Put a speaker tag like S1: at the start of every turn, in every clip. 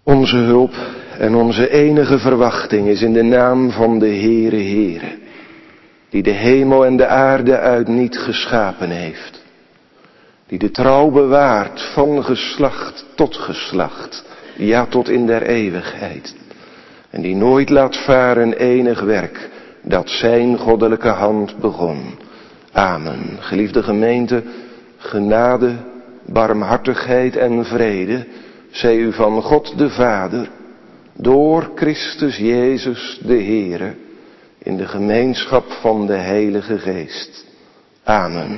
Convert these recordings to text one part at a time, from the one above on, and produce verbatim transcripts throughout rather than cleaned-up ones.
S1: Onze hulp en onze enige verwachting is in de naam van de Heere Heere, die de hemel en de aarde uit niet geschapen heeft, die de trouw bewaart van geslacht tot geslacht, ja tot in der eeuwigheid, en die nooit laat varen enig werk dat zijn goddelijke hand begon. Amen. Geliefde gemeente, genade, barmhartigheid en vrede zij u van God de Vader, door Christus Jezus de Heere, in de gemeenschap van de Heilige Geest. Amen.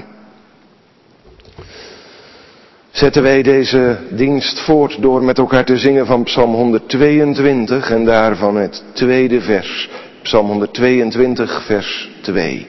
S1: Zetten wij deze dienst voort door met elkaar te zingen van Psalm honderdtweeëntwintig en daarvan het tweede vers. Psalm honderdtweeëntwintig vers twee.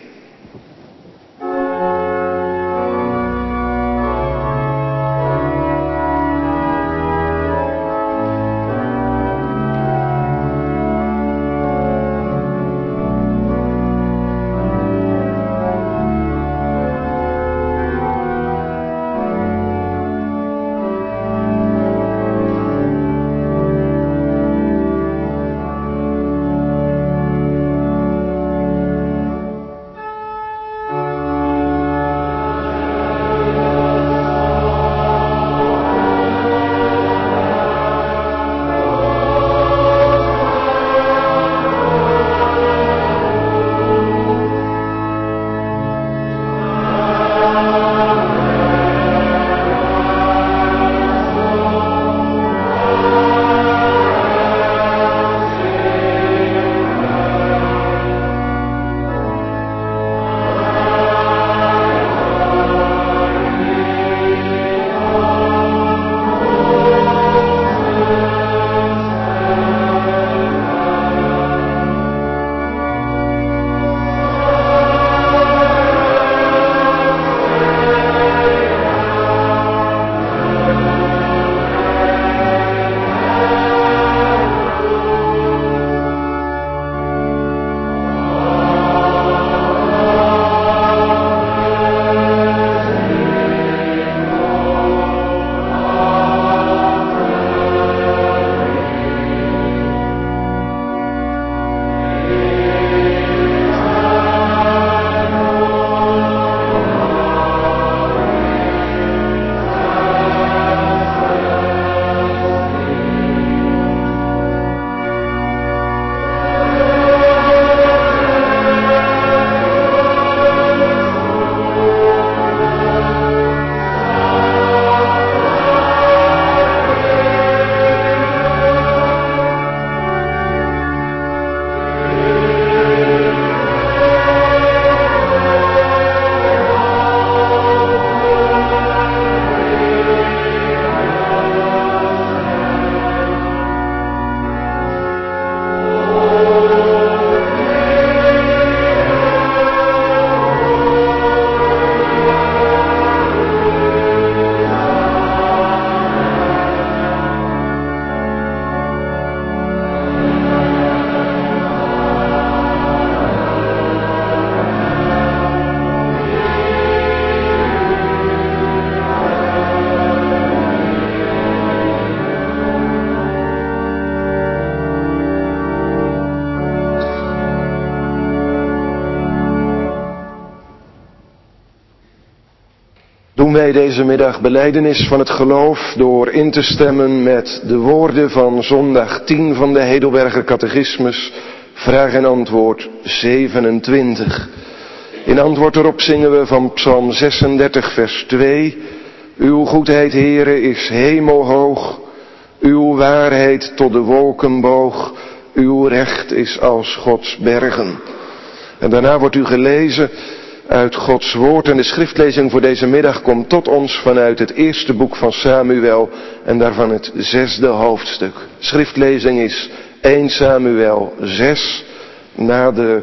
S1: Doen wij deze middag belijdenis van het geloof door in te stemmen met de woorden van zondag tien van de Heidelberger Catechismus, vraag en antwoord zevenentwintig. In antwoord erop zingen we van Psalm zesendertig vers twee, uw goedheid, Heere, is hemelhoog, uw waarheid tot de wolken boog, uw recht is als Gods bergen. En daarna wordt u gelezen uit Gods woord en de schriftlezing voor deze middag komt tot ons vanuit het eerste boek van Samuel en daarvan het zesde hoofdstuk. Schriftlezing is eerste Samuel zes, na de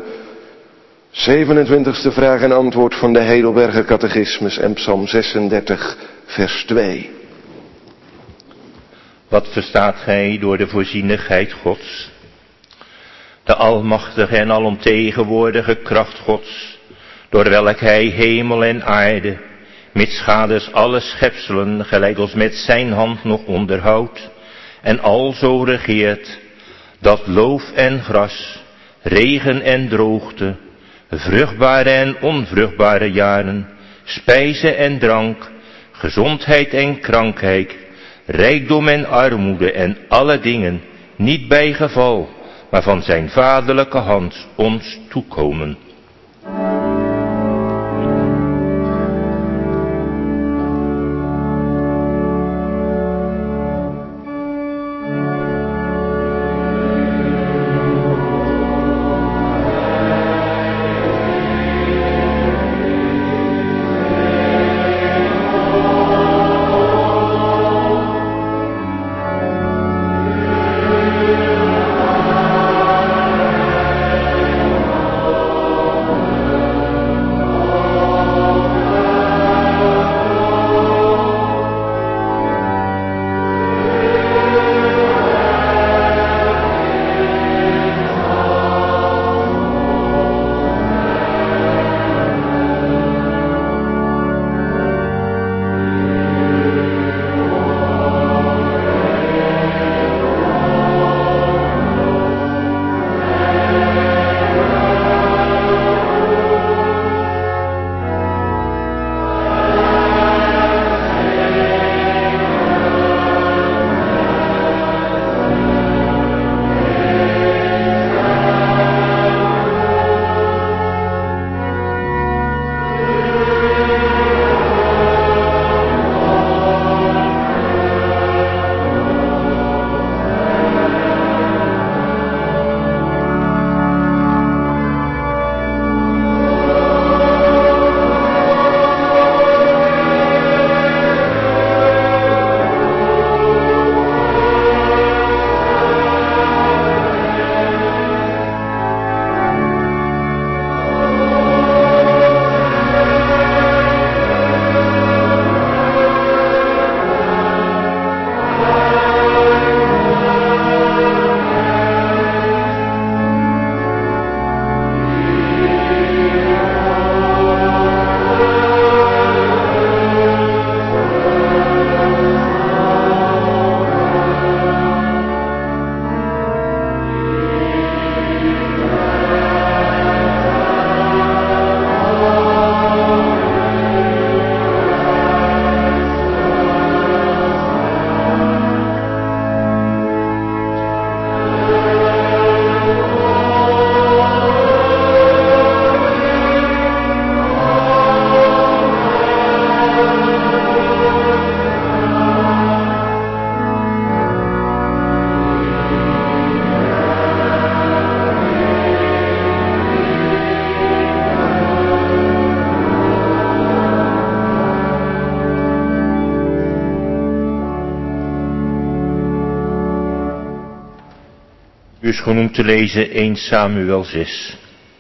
S1: zevenentwintigste vraag en antwoord van de Heidelberger Catechismus en Psalm zesendertig vers twee.
S2: Wat verstaat gij door de voorzienigheid Gods? De almachtige en alomtegenwoordige kracht Gods, door welk hij hemel en aarde, met schades alle schepselen, gelijk als met zijn hand nog onderhoudt, en alzo regeert, dat loof en gras, regen en droogte, vruchtbare en onvruchtbare jaren, spijze en drank, gezondheid en krankheid, rijkdom en armoede en alle dingen, niet bij geval, maar van zijn vaderlijke hand ons toekomen.
S3: U is genoemd te lezen Eerste Samuel zes.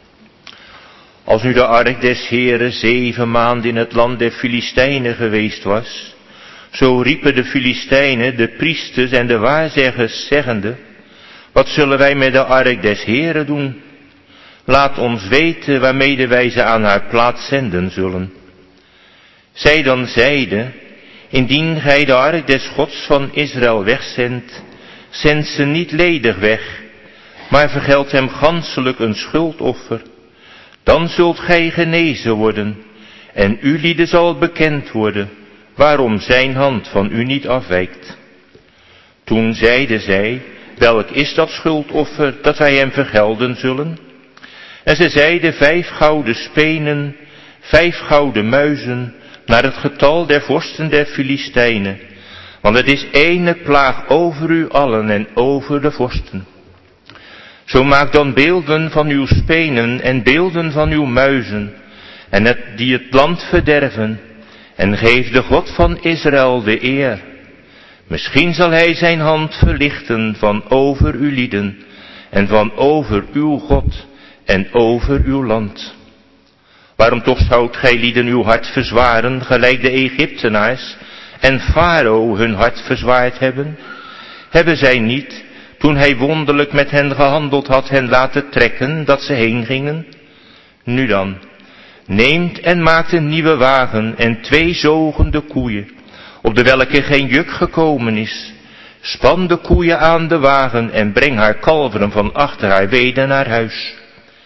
S3: Als nu de ark des Heeren zeven maanden in het land der Filistijnen geweest was, zo riepen de Filistijnen, de priesters en de waarzeggers, zeggende: wat zullen wij met de ark des Heeren doen? Laat ons weten waarmede wij ze aan haar plaats zenden zullen. Zij dan zeiden: indien gij de ark des Gods van Israël wegzendt, zend ze niet ledig weg, maar vergeld hem ganselijk een schuldoffer. Dan zult gij genezen worden, en uw lieden zal bekend worden, waarom zijn hand van u niet afwijkt. Toen zeiden zij: welk is dat schuldoffer dat wij hem vergelden zullen? En ze zeiden: vijf gouden spenen, vijf gouden muizen, naar het getal der vorsten der Filistijnen, want het is ene plaag over u allen en over de vorsten. Zo maak dan beelden van uw spenen en beelden van uw muizen, en het, die het land verderven, en geef de God van Israël de eer. Misschien zal hij zijn hand verlichten van over uw lieden, en van over uw God, en over uw land. Waarom toch zoudt gij lieden uw hart verzwaren, gelijk de Egyptenaars en Farao hun hart verzwaard hebben? Hebben zij niet, toen hij wonderlijk met hen gehandeld had, hen laten trekken, dat ze heen gingen? Nu dan, neemt en maakt een nieuwe wagen en twee zogende koeien, op de welke geen juk gekomen is.
S2: Span de koeien aan de wagen en breng haar kalveren van achter haar weder naar huis.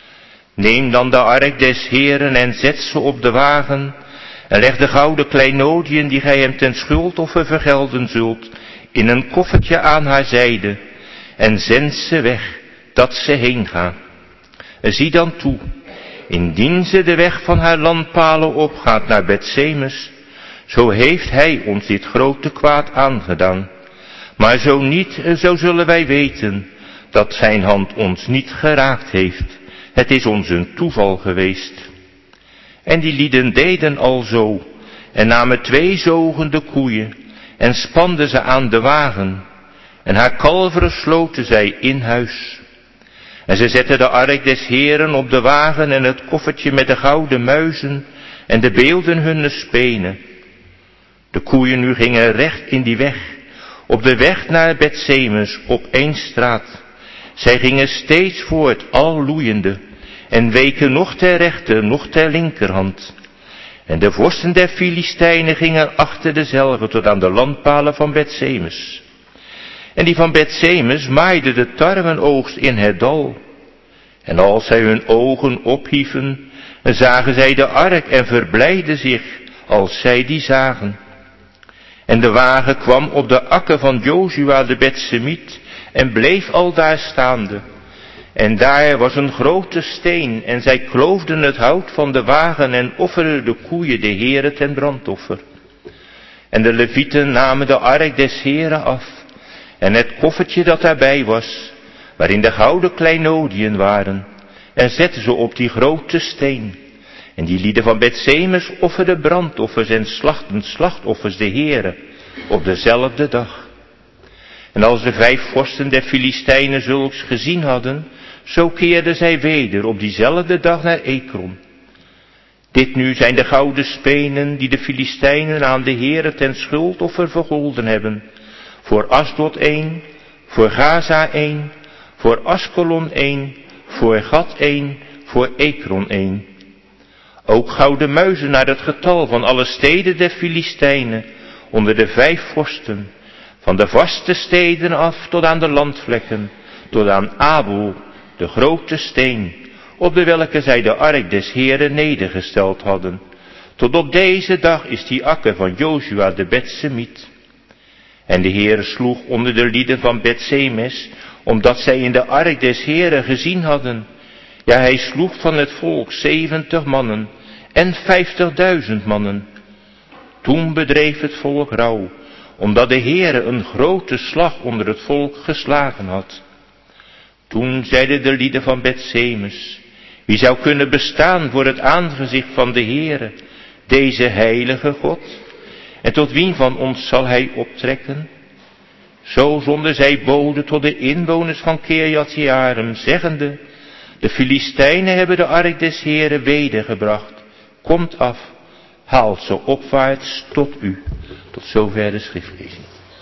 S2: Neem dan de ark des Heeren en zet ze op de wagen en leg de gouden kleinodiën die gij hem ten schuldoffer vergelden zult in een koffertje aan haar zijde en zend ze weg dat ze heen gaan. Zie dan toe, indien ze de weg van haar landpalen opgaat naar Bethsemes, zo heeft hij ons dit grote kwaad aangedaan. Maar zo niet, zo zullen wij weten dat zijn hand ons niet geraakt heeft. Het is ons een toeval geweest. En die lieden deden alzo en namen twee zogende koeien en spanden ze aan de wagen. En haar kalveren sloten zij in huis. En ze zetten de ark des Heeren op de wagen en het koffertje met de gouden muizen en de beelden hunne spenen. De koeien nu gingen recht in die weg, op de weg naar Bethsemes op één straat. Zij gingen steeds voort, al loeiende, en weken nog ter rechter, nog ter linkerhand. En de vorsten der Filistijnen gingen achter dezelve tot aan de landpalen van Bethsemes. En die van Bethsemes maaiden de tarwenoogst in het dal. En als zij hun ogen ophieven, zagen zij de ark en verblijden zich als zij die zagen. En de wagen kwam op de akker van Jozua de Bethsemiet en bleef aldaar staande. En daar was een grote steen en zij kloofden het hout van de wagen en offerden de koeien de Heere ten brandoffer. En de Levieten namen de ark des Heeren af en het koffertje dat daarbij was, waarin de gouden kleinodiën waren, en zetten ze op die grote steen. En die lieden van Bethsemes offerden brandoffers en slachten slachtoffers de Heere op dezelfde dag. En als de vijf vorsten der Filistijnen zulks gezien hadden, zo keerden zij weder op diezelfde dag naar Ekron. Dit nu zijn de gouden spenen die de Filistijnen aan de Heere ten schuldoffer vergolden hebben. Voor Asdod één, voor Gaza één, voor Askelon één, voor Gat één, voor Ekron één. Ook gouden muizen naar het getal van alle steden der Filistijnen onder de vijf vorsten, van de vaste steden af tot aan de landvlekken, tot aan Abel, de grote steen, op de welke zij de ark des Heeren nedergesteld hadden. Tot op deze dag is die akker van Jozua de Bethsemiet. En de Heere sloeg onder de lieden van Bethsemes, omdat zij in de ark des Heeren gezien hadden. Ja, hij sloeg van het volk zeventig mannen en vijftigduizend mannen. Toen bedreef het volk rouw, omdat de Heere een grote slag onder het volk geslagen had. Toen zeiden de lieden van Bethsemes, wie zou kunnen bestaan voor het aangezicht van de Heere, deze heilige God? En tot wie van ons zal hij optrekken? Zo zonden zij boden tot de inwoners van Kirjat Jearim, zeggende, de Filistijnen hebben de ark des Heeren wedergebracht. Komt af, haalt ze opwaarts tot u. Tot zover de schriftlezing.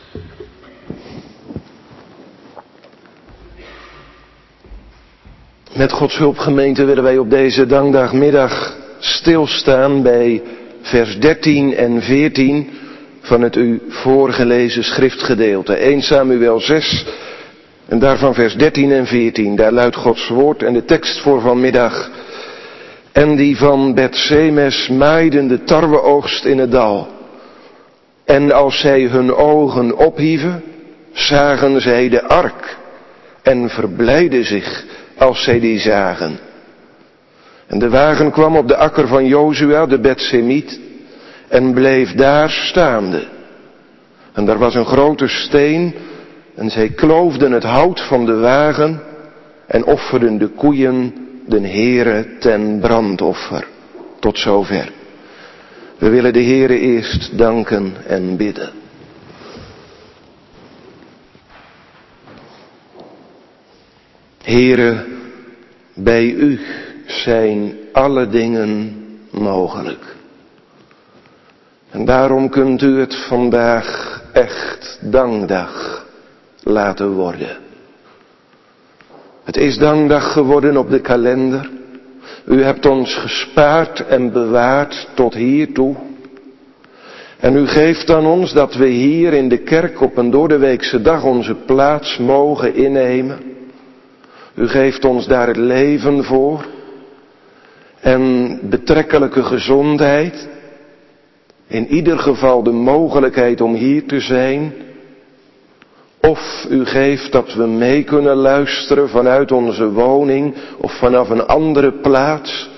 S1: Met Gods hulp, gemeente, willen wij op deze dankdagmiddag stilstaan bij vers dertien en veertien van het u voorgelezen schriftgedeelte. Eerste Samuel zes en daarvan vers dertien en veertien. Daar luidt Gods woord en de tekst voor vanmiddag. En die van Bethsemes maaiden de tarweoogst in het dal. En als zij hun ogen ophieven, zagen zij de ark en verblijden zich als zij die zagen. En de wagen kwam op de akker van Jozua de Bethsemiet en bleef daar staande. En daar was een grote steen en zij kloofden het hout van de wagen en offerden de koeien den Heere ten brandoffer. Tot zover. We willen de Heere eerst danken en bidden. Heere, bij u zijn alle dingen mogelijk. En daarom kunt u het vandaag echt dankdag laten worden. Het is dankdag geworden op de kalender. U hebt ons gespaard en bewaard tot hiertoe. En u geeft aan ons dat we hier in de kerk op een doordeweekse dag onze plaats mogen innemen. U geeft ons daar het leven voor en betrekkelijke gezondheid. In ieder geval de mogelijkheid om hier te zijn. Of u geeft dat we mee kunnen luisteren vanuit onze woning of vanaf een andere plaats.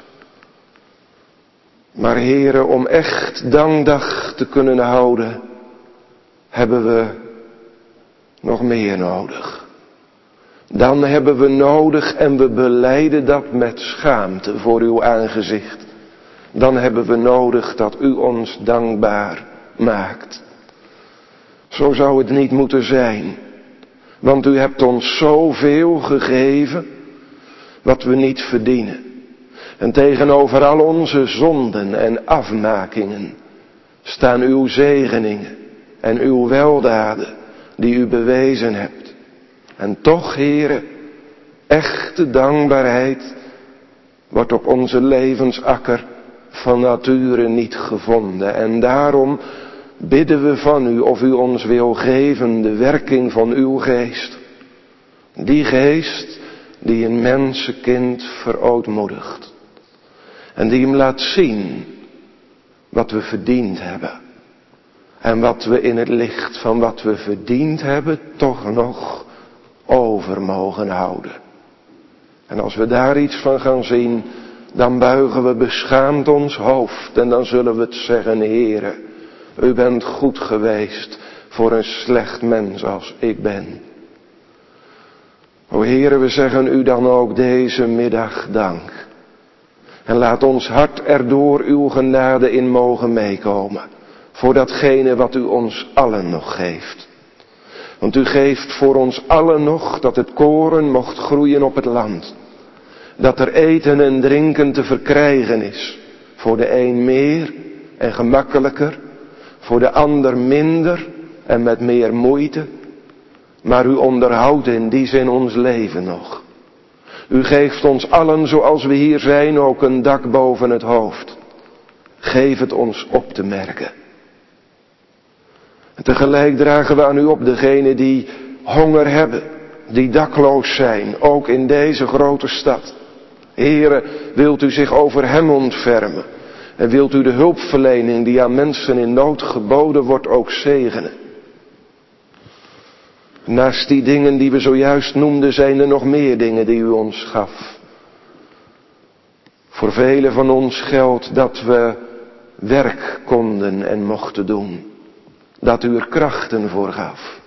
S1: Maar Heere, om echt dankdag te kunnen houden, hebben we nog meer nodig. Dan hebben we nodig en we belijden dat met schaamte voor uw aangezicht. Dan hebben we nodig dat u ons dankbaar maakt. Zo zou het niet moeten zijn. Want u hebt ons zoveel gegeven wat we niet verdienen. En tegenover al onze zonden en afmakingen staan uw zegeningen en uw weldaden die u bewezen hebt. En toch, Heere, echte dankbaarheid wordt op onze levensakker van nature niet gevonden. En daarom bidden we van u of u ons wil geven de werking van uw geest. Die geest die een mensenkind verootmoedigt. En die hem laat zien wat we verdiend hebben. En wat we in het licht van wat we verdiend hebben toch nog over mogen houden. En als we daar iets van gaan zien, dan buigen we beschaamd ons hoofd. En dan zullen we het zeggen, Heere, u bent goed geweest voor een slecht mens als ik ben. O Heere, we zeggen u dan ook deze middag dank. En laat ons hart er door uw genade in mogen meekomen. Voor datgene wat u ons allen nog geeft. Want u geeft voor ons allen nog dat het koren mocht groeien op het land. Dat er eten en drinken te verkrijgen is. Voor de een meer en gemakkelijker. Voor de ander minder en met meer moeite. Maar u onderhoudt in die zin ons leven nog. U geeft ons allen zoals we hier zijn ook een dak boven het hoofd. Geef het ons op te merken. En tegelijk dragen we aan u op degenen die honger hebben. Die dakloos zijn, ook in deze grote stad. Heere, wilt u zich over hem ontfermen. En wilt u de hulpverlening die aan mensen in nood geboden wordt ook zegenen. Naast die dingen die we zojuist noemden zijn er nog meer dingen die u ons gaf. Voor velen van ons geldt dat we werk konden en mochten doen. Dat u er krachten voor gaf.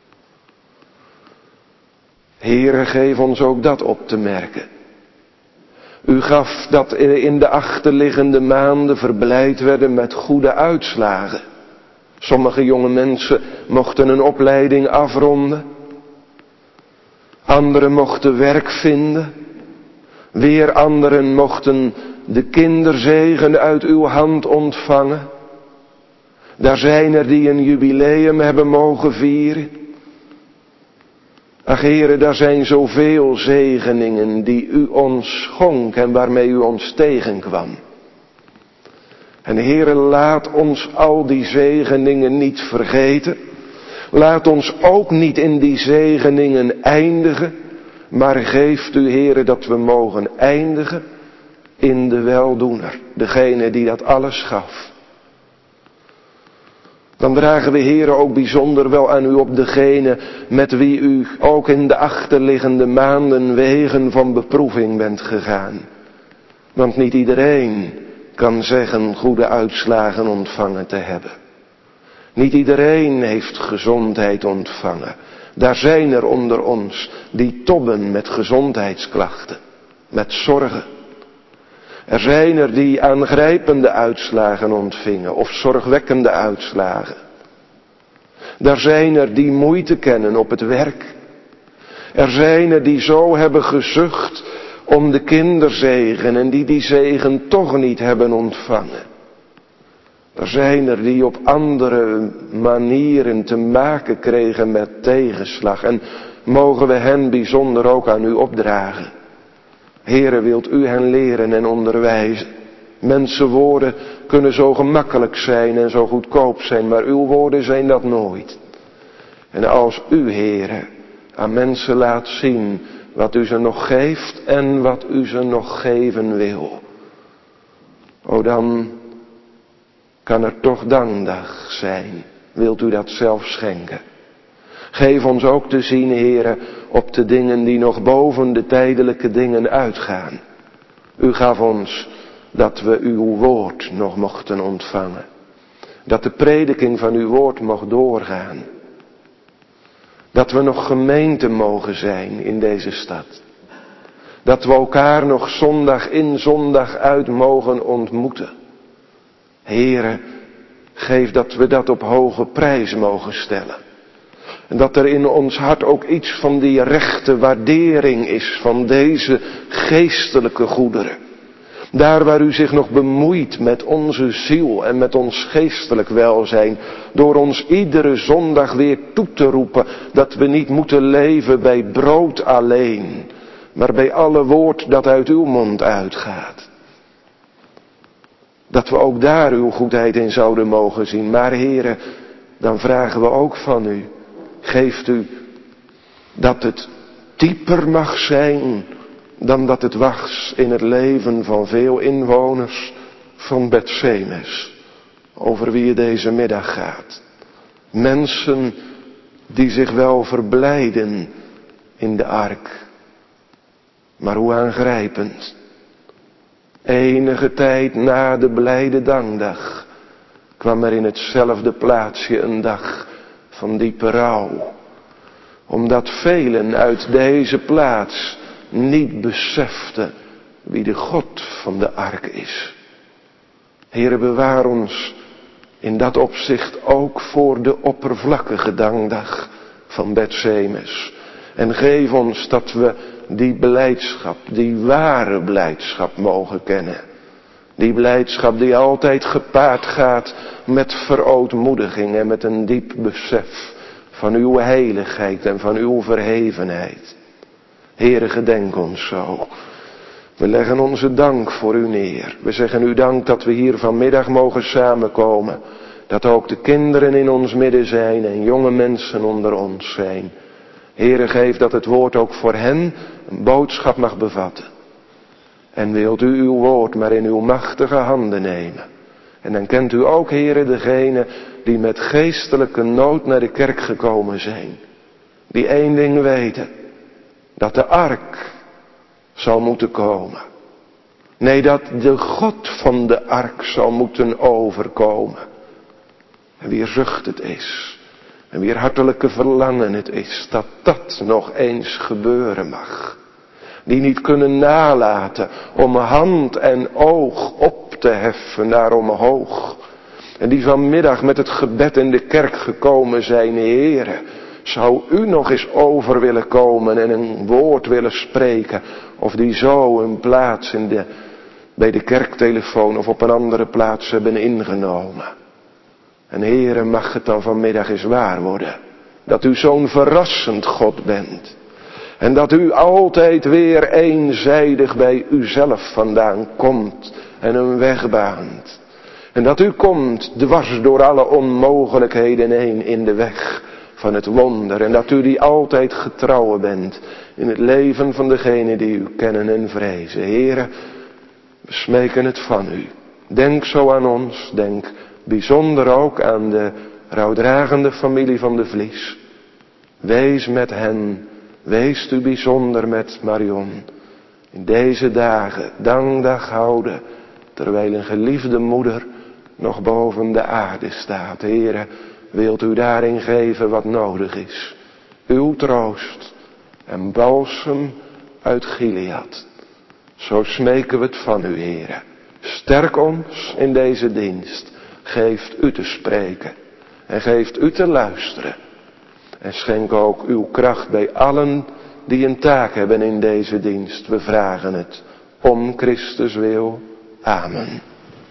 S1: Heere, geef ons ook dat op te merken. U gaf dat in de achterliggende maanden verblijd werden met goede uitslagen. Sommige jonge mensen mochten een opleiding afronden. Anderen mochten werk vinden. Weer anderen mochten de kinderzegen uit uw hand ontvangen. Daar zijn er die een jubileum hebben mogen vieren. Ach Heere, daar zijn zoveel zegeningen die u ons schonk en waarmee u ons tegenkwam. En Heere, laat ons al die zegeningen niet vergeten. Laat ons ook niet in die zegeningen eindigen. Maar geeft u, Heere, dat we mogen eindigen in de weldoener. Degene die dat alles gaf. Dan dragen we, Heere, ook bijzonder wel aan u op degene met wie u ook in de achterliggende maanden wegen van beproeving bent gegaan. Want niet iedereen kan zeggen goede uitslagen ontvangen te hebben. Niet iedereen heeft gezondheid ontvangen. Daar zijn er onder ons die tobben met gezondheidsklachten, met zorgen. Er zijn er die aangrijpende uitslagen ontvingen of zorgwekkende uitslagen. Daar zijn er die moeite kennen op het werk. Er zijn er die zo hebben gezucht om de kinderzegen en die die zegen toch niet hebben ontvangen. Er zijn er die op andere manieren te maken kregen met tegenslag. En mogen we hen bijzonder ook aan u opdragen. Heere, wilt u hen leren en onderwijzen. Mensenwoorden kunnen zo gemakkelijk zijn en zo goedkoop zijn, maar uw woorden zijn dat nooit. En als u, Heere, aan mensen laat zien wat u ze nog geeft en wat u ze nog geven wil, o dan kan er toch dankdag zijn. Wilt u dat zelf schenken? Geef ons ook te zien, Heere, op de dingen die nog boven de tijdelijke dingen uitgaan. U gaf ons dat we uw woord nog mochten ontvangen. Dat de prediking van uw woord mocht doorgaan. Dat we nog gemeente mogen zijn in deze stad. Dat we elkaar nog zondag in zondag uit mogen ontmoeten. Heere, geef dat we dat op hoge prijs mogen stellen. En dat er in ons hart ook iets van die rechte waardering is van deze geestelijke goederen. Daar waar u zich nog bemoeit met onze ziel en met ons geestelijk welzijn. Door ons iedere zondag weer toe te roepen dat we niet moeten leven bij brood alleen. Maar bij alle woord dat uit uw mond uitgaat. Dat we ook daar uw goedheid in zouden mogen zien. Maar Heere, dan vragen we ook van u. Geeft u dat het dieper mag zijn dan dat het was in het leven van veel inwoners van Bethsemes, over wie het deze middag gaat. Mensen die zich wel verblijden in de ark, maar hoe aangrijpend. Enige tijd na de blijde dankdag kwam er in hetzelfde plaatsje een dag van diepe rouw, omdat velen uit deze plaats niet beseften wie de God van de ark is. Heere, bewaar ons in dat opzicht ook voor de oppervlakkige dankdag van Bethsemes. En geef ons dat we die blijdschap, die ware blijdschap mogen kennen. Die blijdschap die altijd gepaard gaat met verootmoediging en met een diep besef van uw heiligheid en van uw verhevenheid. Heere, gedenk ons zo. We leggen onze dank voor u neer. We zeggen u dank dat we hier vanmiddag mogen samenkomen. Dat ook de kinderen in ons midden zijn en jonge mensen onder ons zijn. Heere, geef dat het woord ook voor hen een boodschap mag bevatten. En wilt u uw woord maar in uw machtige handen nemen. En dan kent u ook, Heere, degene die met geestelijke nood naar de kerk gekomen zijn. Die één ding weten. Dat de ark zal moeten komen. Nee, dat de God van de ark zal moeten overkomen. En wie zucht het is. En wie hartelijke verlangen het is. Dat dat nog eens gebeuren mag. Die niet kunnen nalaten om hand en oog op te heffen naar omhoog. En die vanmiddag met het gebed in de kerk gekomen zijn, Heere. Zou u nog eens over willen komen en een woord willen spreken. Of die zo een plaats in de, bij de kerktelefoon of op een andere plaats hebben ingenomen. En Heere, mag het dan vanmiddag eens waar worden. Dat u zo'n verrassend God bent. En dat u altijd weer eenzijdig bij uzelf vandaan komt en een weg baant. En dat u komt dwars door alle onmogelijkheden heen in de weg van het wonder. En dat u die altijd getrouw bent in het leven van degenen die u kennen en vrezen. Heere, we smeken het van u. Denk zo aan ons. Denk bijzonder ook aan de rouwdragende familie van de Vlies. Wees met hen. Wees u bijzonder met Marion. In deze dagen dankdag houden. Terwijl een geliefde moeder nog boven de aarde staat. Heere, wilt u daarin geven wat nodig is. Uw troost en balsem uit Gilead. Zo smeken we het van u, Heere. Sterk ons in deze dienst. Geeft u te spreken. En geeft u te luisteren. En schenk ook uw kracht bij allen die een taak hebben in deze dienst. We vragen het om Christus wil. Amen.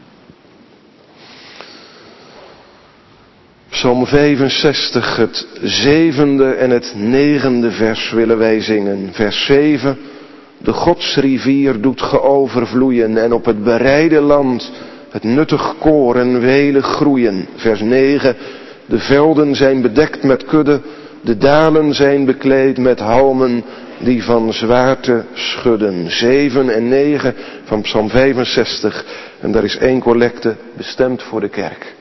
S1: Psalm vijfenzestig, het zevende en het negende vers willen wij zingen. Vers zeven. De godsrivier doet ge overvloeien en op het bereide land het nuttig koren welig groeien. Vers negen, de velden zijn bedekt met kudde, de dalen zijn bekleed met halmen die van zwaarte schudden. zeven en negen van Psalm vijfenzestig. En daar is één collecte bestemd voor de kerk.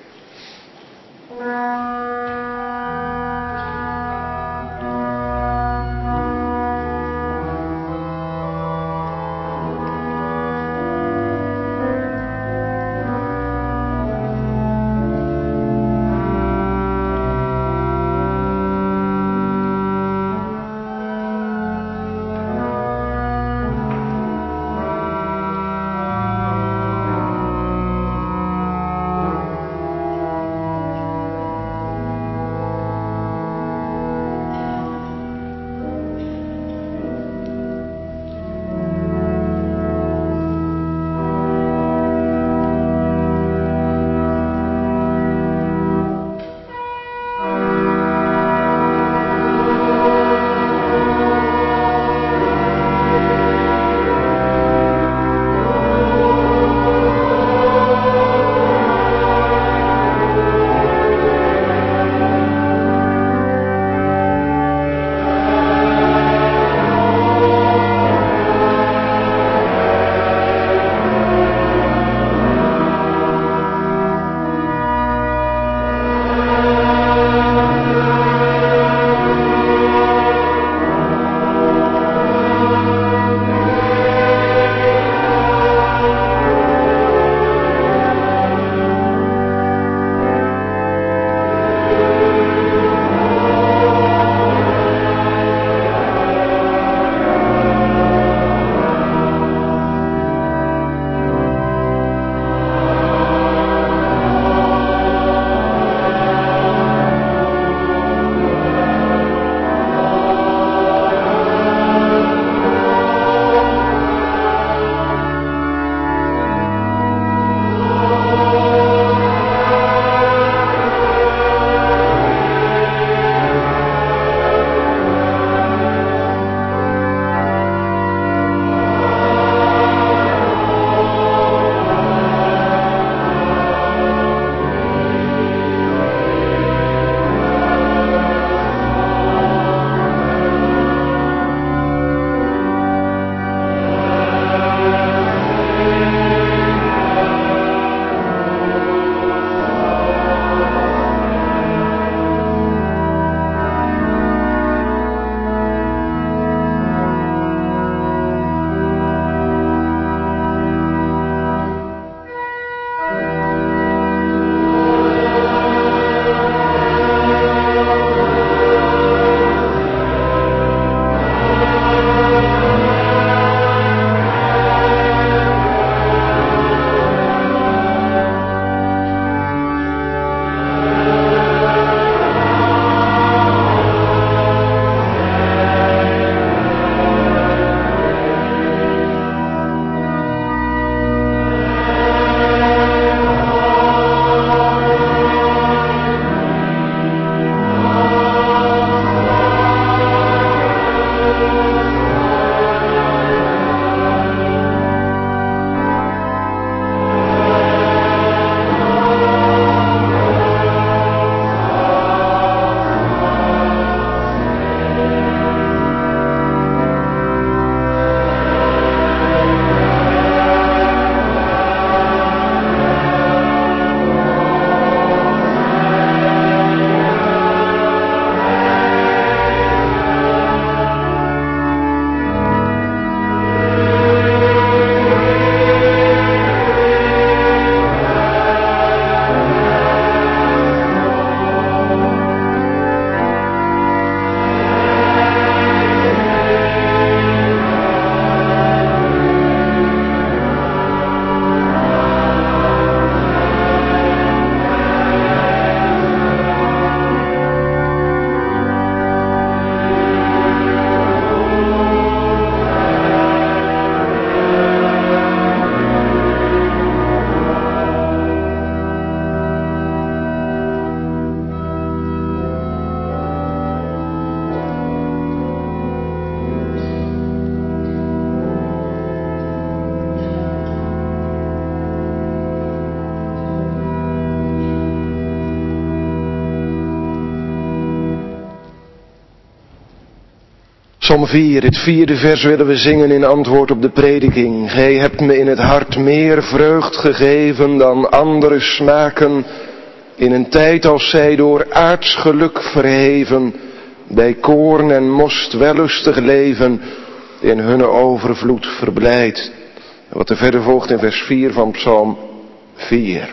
S1: Psalm vier, het vierde vers willen we zingen in antwoord op de prediking. Gij hebt me in het hart meer vreugd gegeven dan andere smaken, in een tijd als zij door aards geluk verheven, bij koorn en most wellustig leven, in hunne overvloed verblijd. En wat er verder volgt in vers vier van Psalm vier.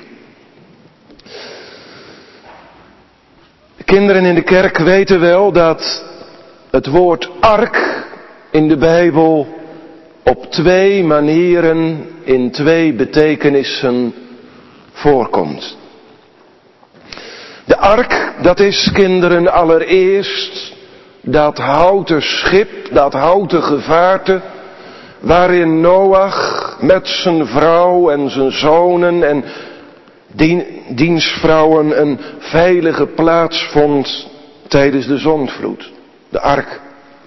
S1: De kinderen in de kerk weten wel dat het woord ark in de Bijbel op twee manieren in twee betekenissen voorkomt. De ark, dat is, kinderen, allereerst dat houten schip, dat houten gevaarte, waarin Noach met zijn vrouw en zijn zonen en dien, dienstvrouwen een veilige plaats vond tijdens de zondvloed. De ark.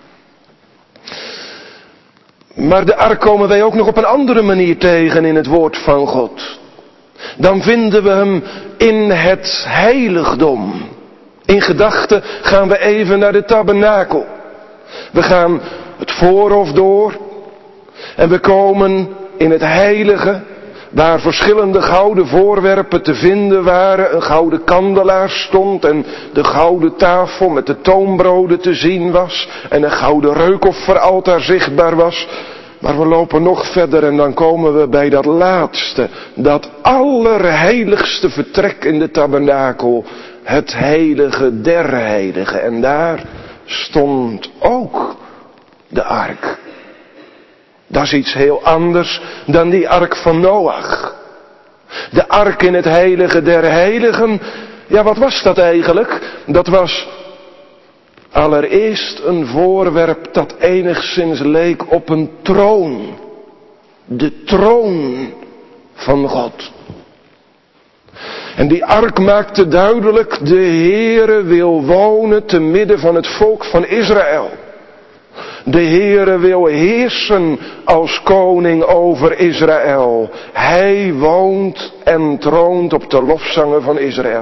S1: Maar de ark komen wij ook nog op een andere manier tegen in het woord van God. Dan vinden we hem in het heiligdom. In gedachten gaan we even naar de tabernakel. We gaan het voorhof door. En we komen in het heilige, waar verschillende gouden voorwerpen te vinden waren. Een gouden kandelaar stond en de gouden tafel met de toonbroden te zien was. En een gouden reukofferaltaar zichtbaar was. Maar we lopen nog verder en dan komen we bij dat laatste, dat allerheiligste vertrek in de tabernakel. Het heilige der heiligen. En daar stond ook de ark. Dat is iets heel anders dan die ark van Noach. De ark in het heilige der heiligen, ja, wat was dat eigenlijk? Dat was allereerst een voorwerp dat enigszins leek op een troon. De troon van God. En die ark maakte duidelijk, de Heere wil wonen te midden van het volk van Israël. De Heere wil heersen als koning over Israël. Hij woont en troont op de lofzangen van Israël.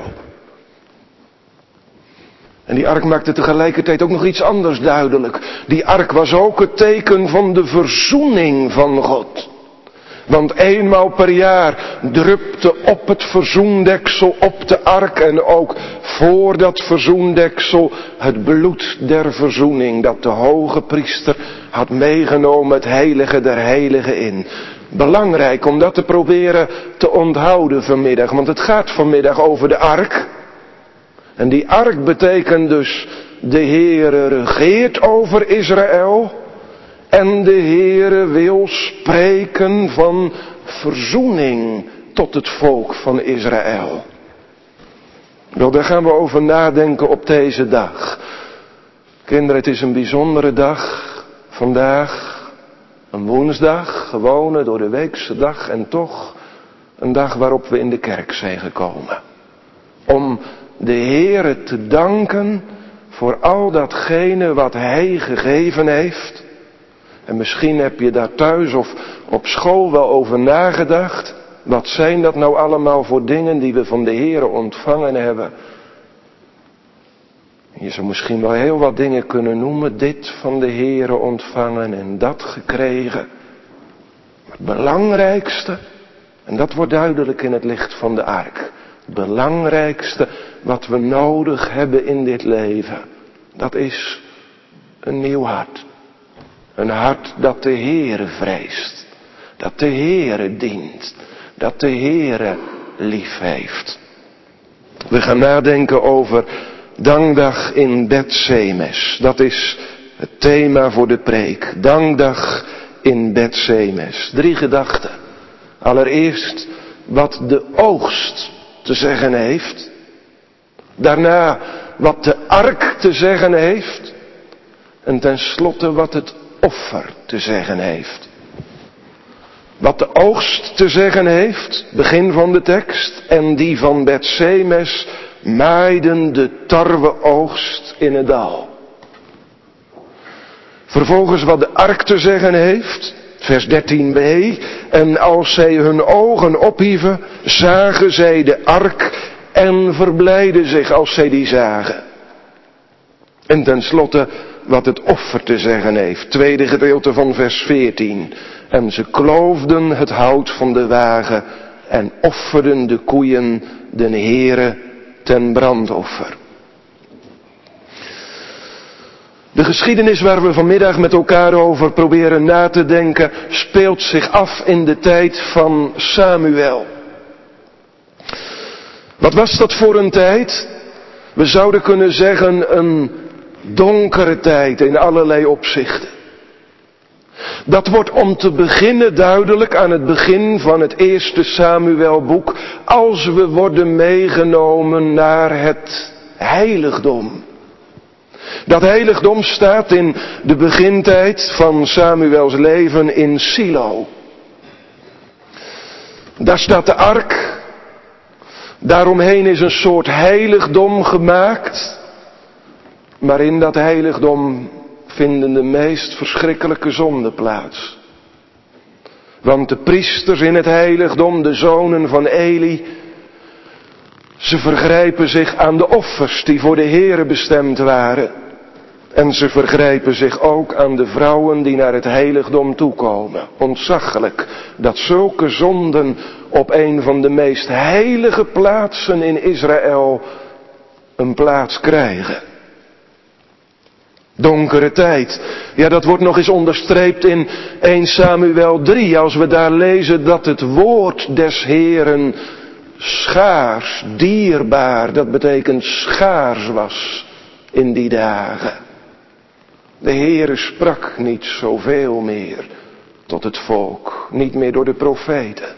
S1: En die ark maakte tegelijkertijd ook nog iets anders duidelijk. Die ark was ook het teken van de verzoening van God. Want eenmaal per jaar drupte op het verzoendeksel op de ark en ook voor dat verzoendeksel het bloed der verzoening dat de hoge priester had meegenomen het heilige der heiligen in. Belangrijk om dat te proberen te onthouden vanmiddag, want het gaat vanmiddag over de ark. En die ark betekent dus de Heere regeert over Israël. En de Heere wil spreken van verzoening tot het volk van Israël. Wel, daar gaan we over nadenken op deze dag. Kinderen, het is een bijzondere dag. Vandaag een woensdag, gewone door de weekse dag. En toch een dag waarop we in de kerk zijn gekomen. Om de Heere te danken voor al datgene wat Hij gegeven heeft. En misschien heb je daar thuis of op school wel over nagedacht. Wat zijn dat nou allemaal voor dingen die we van de Heere ontvangen hebben? Je zou misschien wel heel wat dingen kunnen noemen. Dit van de Heere ontvangen en dat gekregen. Maar het belangrijkste, en dat wordt duidelijk in het licht van de ark. Het belangrijkste wat we nodig hebben in dit leven. Dat is een nieuw hart. Een hart dat de Heere vreest. Dat de Heere dient. Dat de Heere lief heeft. We gaan nadenken over Dankdag in Bethsemes. Dat is het thema voor de preek. Dankdag in Bethsemes. Drie gedachten. Allereerst wat de oogst te zeggen heeft. Daarna wat de ark te zeggen heeft. En tenslotte wat het offer te zeggen heeft. Wat de oogst te zeggen heeft, begin van de tekst, en die van Bethsemes maaiden de tarweoogst in het dal. Vervolgens wat de ark te zeggen heeft, vers dertien b, en als zij hun ogen ophieven, zagen zij de ark en verblijden zich als zij die zagen. En tenslotte wat het offer te zeggen heeft. Tweede gedeelte van vers veertien. En ze kloofden het hout van de wagen en offerden de koeien den Heere ten brandoffer. De geschiedenis waar we vanmiddag met elkaar over proberen na te denken, speelt zich af in de tijd van Samuel. Wat was dat voor een tijd? We zouden kunnen zeggen een donkere tijd in allerlei opzichten. Dat wordt om te beginnen duidelijk aan het begin van het eerste Samuelboek, als we worden meegenomen naar het heiligdom. Dat heiligdom staat in de begintijd van Samuels leven in Silo. Daar staat de ark. Daaromheen is een soort heiligdom gemaakt. Maar in dat heiligdom vinden de meest verschrikkelijke zonden plaats. Want de priesters in het heiligdom, de zonen van Eli, ze vergrijpen zich aan de offers die voor de Heere bestemd waren. En ze vergrijpen zich ook aan de vrouwen die naar het heiligdom toekomen. Ontzaglijk dat zulke zonden op een van de meest heilige plaatsen in Israël een plaats krijgen. Donkere tijd. Ja, dat wordt nog eens onderstreept in eerste Samuel drie. Als we daar lezen dat het woord des Heeren schaars, dierbaar, dat betekent schaars was in die dagen. De Heere sprak niet zoveel meer tot het volk, niet meer door de profeten.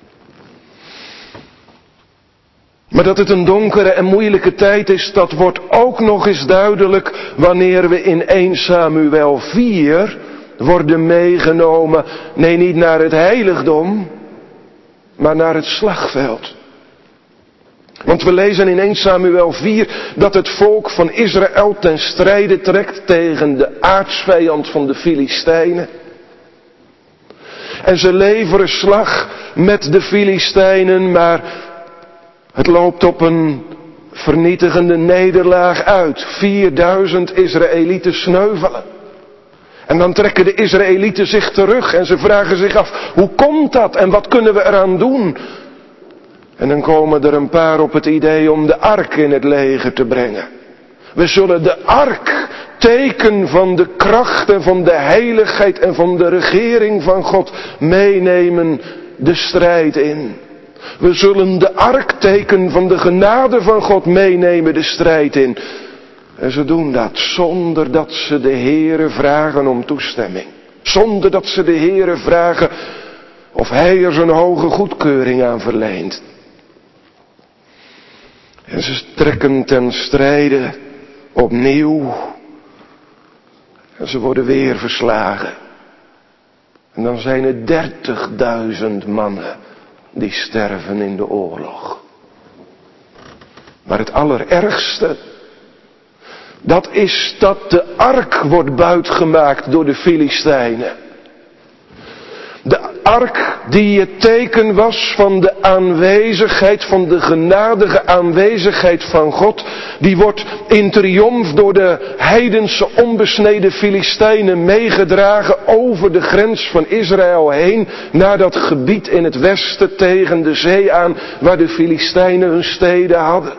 S1: Maar dat het een donkere en moeilijke tijd is, dat wordt ook nog eens duidelijk wanneer we in eerste Samuel vier worden meegenomen, nee niet naar het heiligdom, maar naar het slagveld. Want we lezen in eerste Samuel vier dat het volk van Israël ten strijde trekt tegen de aartsvijand van de Filistijnen. En ze leveren slag met de Filistijnen, maar het loopt op een vernietigende nederlaag uit. vierduizend Israëlieten sneuvelen. En dan trekken de Israëlieten zich terug en ze vragen zich af, hoe komt dat en wat kunnen we eraan doen? En dan komen er een paar op het idee om de ark in het leger te brengen. We zullen de ark, teken van de kracht en van de heiligheid en van de regering van God, meenemen de strijd in. We zullen de ark, teken van de genade van God, meenemen de strijd in. En ze doen dat zonder dat ze de Heere vragen om toestemming. Zonder dat ze de Heere vragen of Hij er zijn hoge goedkeuring aan verleent. En ze trekken ten strijde opnieuw. En ze worden weer verslagen. En dan zijn het dertigduizend mannen die sterven in de oorlog. Maar het allerergste, dat is dat de ark wordt buitgemaakt door de Filistijnen. De ark die het teken was van de aanwezigheid, van de genadige aanwezigheid van God, die wordt in triomf door de heidense onbesneden Filistijnen meegedragen over de grens van Israël heen, naar dat gebied in het westen tegen de zee aan, waar de Filistijnen hun steden hadden.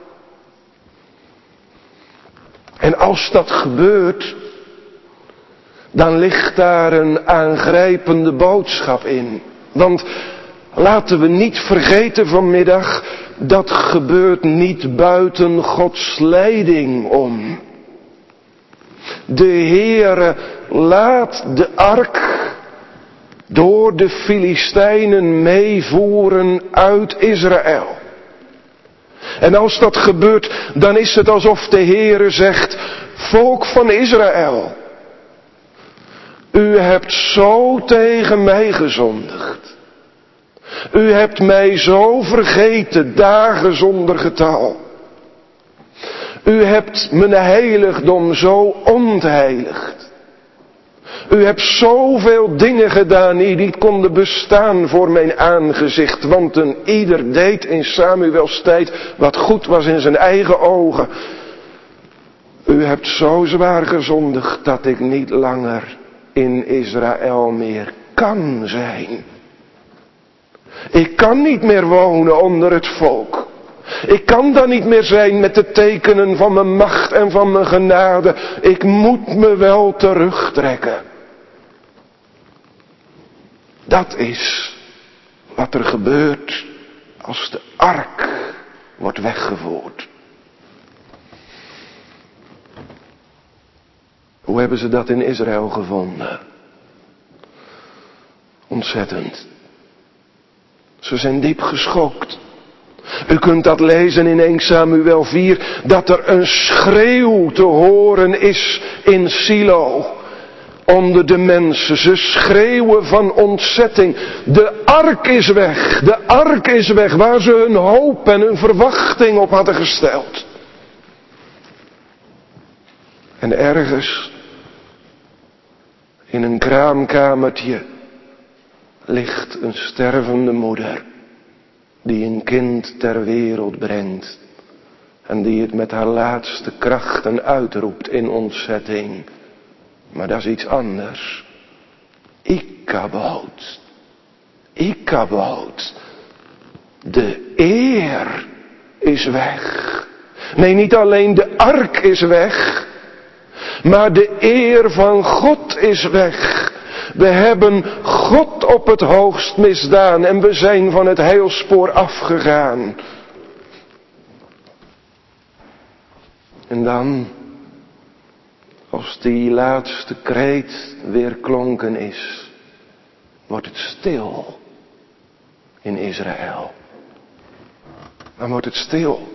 S1: En als dat gebeurt, dan ligt daar een aangrijpende boodschap in. Want laten we niet vergeten vanmiddag, dat gebeurt niet buiten Gods leiding om. De Heere laat de ark door de Filistijnen meevoeren uit Israël. En als dat gebeurt, dan is het alsof de Heere zegt, volk van Israël, u hebt zo tegen mij gezondigd. U hebt mij zo vergeten, dagen zonder getal. U hebt mijn heiligdom zo ontheiligd. U hebt zoveel dingen gedaan die niet konden bestaan voor mijn aangezicht. Want een ieder deed in Samuels tijd wat goed was in zijn eigen ogen. U hebt zo zwaar gezondigd dat ik niet langer in Israël meer kan zijn. Ik kan niet meer wonen onder het volk. Ik kan dan niet meer zijn met de tekenen van mijn macht en van mijn genade. Ik moet me wel terugtrekken. Dat is wat er gebeurt als de ark wordt weggevoerd. Hoe hebben ze dat in Israël gevonden? Ontzettend. Ze zijn diep geschokt. U kunt dat lezen in Eerste Samuel vier, dat er een schreeuw te horen is in Silo. Onder de mensen. Ze schreeuwen van ontzetting. De ark is weg. De ark is weg waar ze hun hoop en hun verwachting op hadden gesteld. En ergens in een kraamkamertje ligt een stervende moeder die een kind ter wereld brengt en die het met haar laatste krachten uitroept in ontzetting. Maar dat is iets anders. Ichabod. Ichabod. De eer is weg. Nee, niet alleen de ark is weg, maar de eer van God is weg. We hebben God op het hoogst misdaan en we zijn van het heilspoor afgegaan. En dan, als die laatste kreet weer klonken is, wordt het stil in Israël. Dan wordt het stil.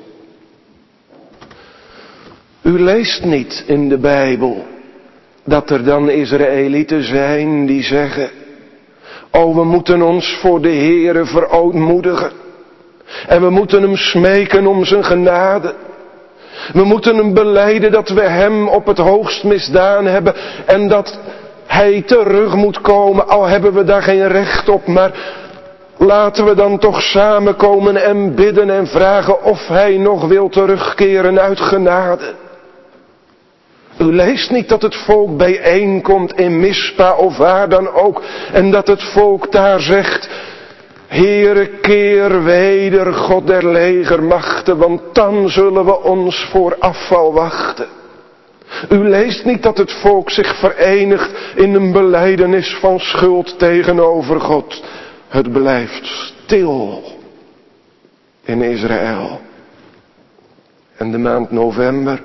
S1: U leest niet in de Bijbel dat er dan Israëlieten zijn die zeggen: oh, we moeten ons voor de Heere verootmoedigen. En we moeten hem smeken om zijn genade. We moeten hem belijden dat we hem op het hoogst misdaan hebben. En dat hij terug moet komen, al hebben we daar geen recht op. Maar laten we dan toch samenkomen en bidden en vragen of hij nog wil terugkeren uit genade. U leest niet dat het volk bijeenkomt in Mispa of waar dan ook. En dat het volk daar zegt: Heere, keer weder, God der legermachten, want dan zullen we ons voor afval wachten. U leest niet dat het volk zich verenigt in een belijdenis van schuld tegenover God. Het blijft stil in Israël. En de maand november,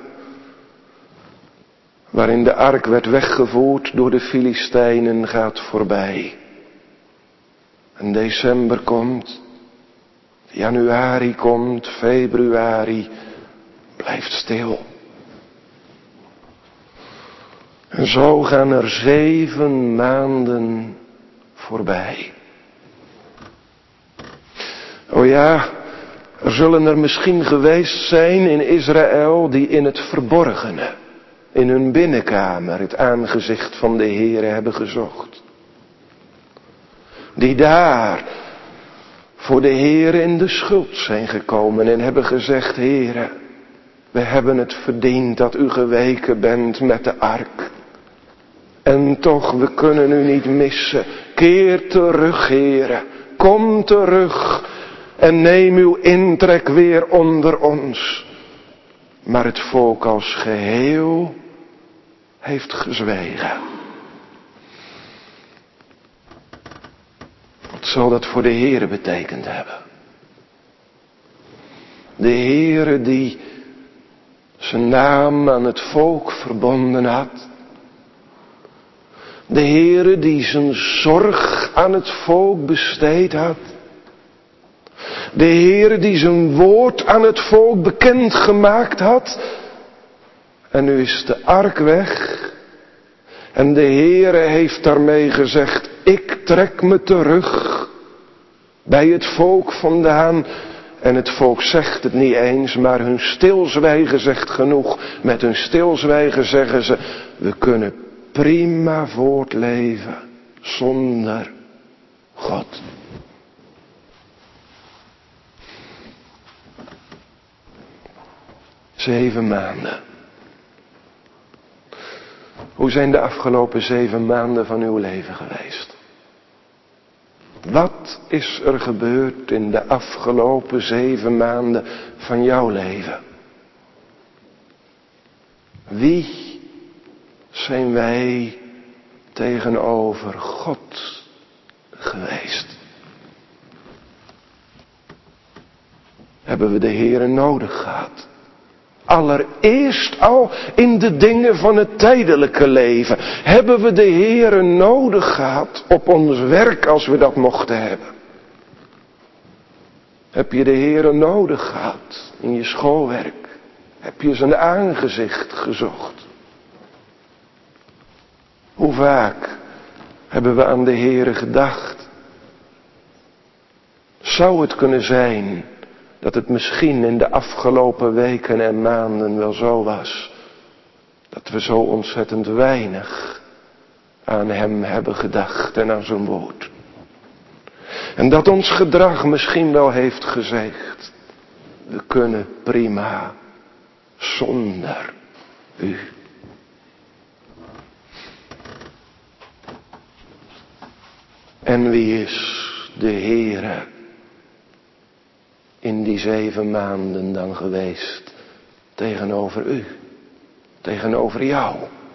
S1: waarin de ark werd weggevoerd door de Filistijnen, gaat voorbij. En december komt, januari komt, februari blijft stil. En zo gaan er zeven maanden voorbij. O ja, er zullen er misschien geweest zijn in Israël die in het verborgene, in hun binnenkamer, het aangezicht van de Heere hebben gezocht. Die daar voor de Heere in de schuld zijn gekomen en hebben gezegd: Heere, we hebben het verdiend dat u geweken bent met de ark. En toch, we kunnen u niet missen. Keer terug, Heere. Kom terug en neem uw intrek weer onder ons. Maar het volk als geheel heeft gezwegen. Wat zal dat voor de Heere betekend hebben? De Heere die zijn naam aan het volk verbonden had. De Heere die zijn zorg aan het volk besteed had. De Heere die zijn woord aan het volk bekend gemaakt had. En nu is de ark weg. En de Heere heeft daarmee gezegd: ik trek me terug bij het volk vandaan. En het volk zegt het niet eens, maar hun stilzwijgen zegt genoeg. Met hun stilzwijgen zeggen ze: we kunnen prima voortleven zonder God. Zeven maanden. Hoe zijn de afgelopen zeven maanden van uw leven geweest? Wat is er gebeurd in de afgelopen zeven maanden van jouw leven? Wie zijn wij tegenover God geweest? Hebben we de Heere nodig gehad? Allereerst al in de dingen van het tijdelijke leven. Hebben we de Heere nodig gehad op ons werk als we dat mochten hebben? Heb je de Heere nodig gehad in je schoolwerk? Heb je zijn aangezicht gezocht? Hoe vaak hebben we aan de Heere gedacht? Zou het kunnen zijn dat het misschien in de afgelopen weken en maanden wel zo was, dat we zo ontzettend weinig aan hem hebben gedacht en aan zijn woord. En dat ons gedrag misschien wel heeft gezegd, we kunnen prima zonder u. En wie is de Heere in die zeven maanden dan geweest tegenover u, tegenover jou?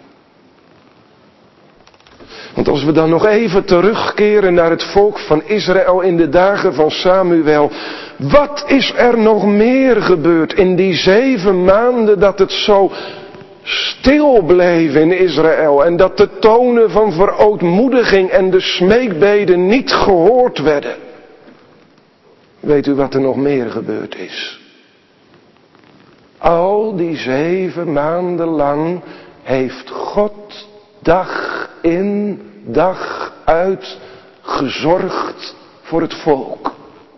S1: Want als we dan nog even terugkeren naar het volk van Israël in de dagen van Samuel, wat is er nog meer gebeurd in die zeven maanden dat het zo stil bleef in Israël en dat de tonen van verootmoediging en de smeekbeden niet gehoord werden? Weet u wat er nog meer gebeurd is? Al die zeven maanden lang heeft God dag in, dag uit gezorgd voor het volk.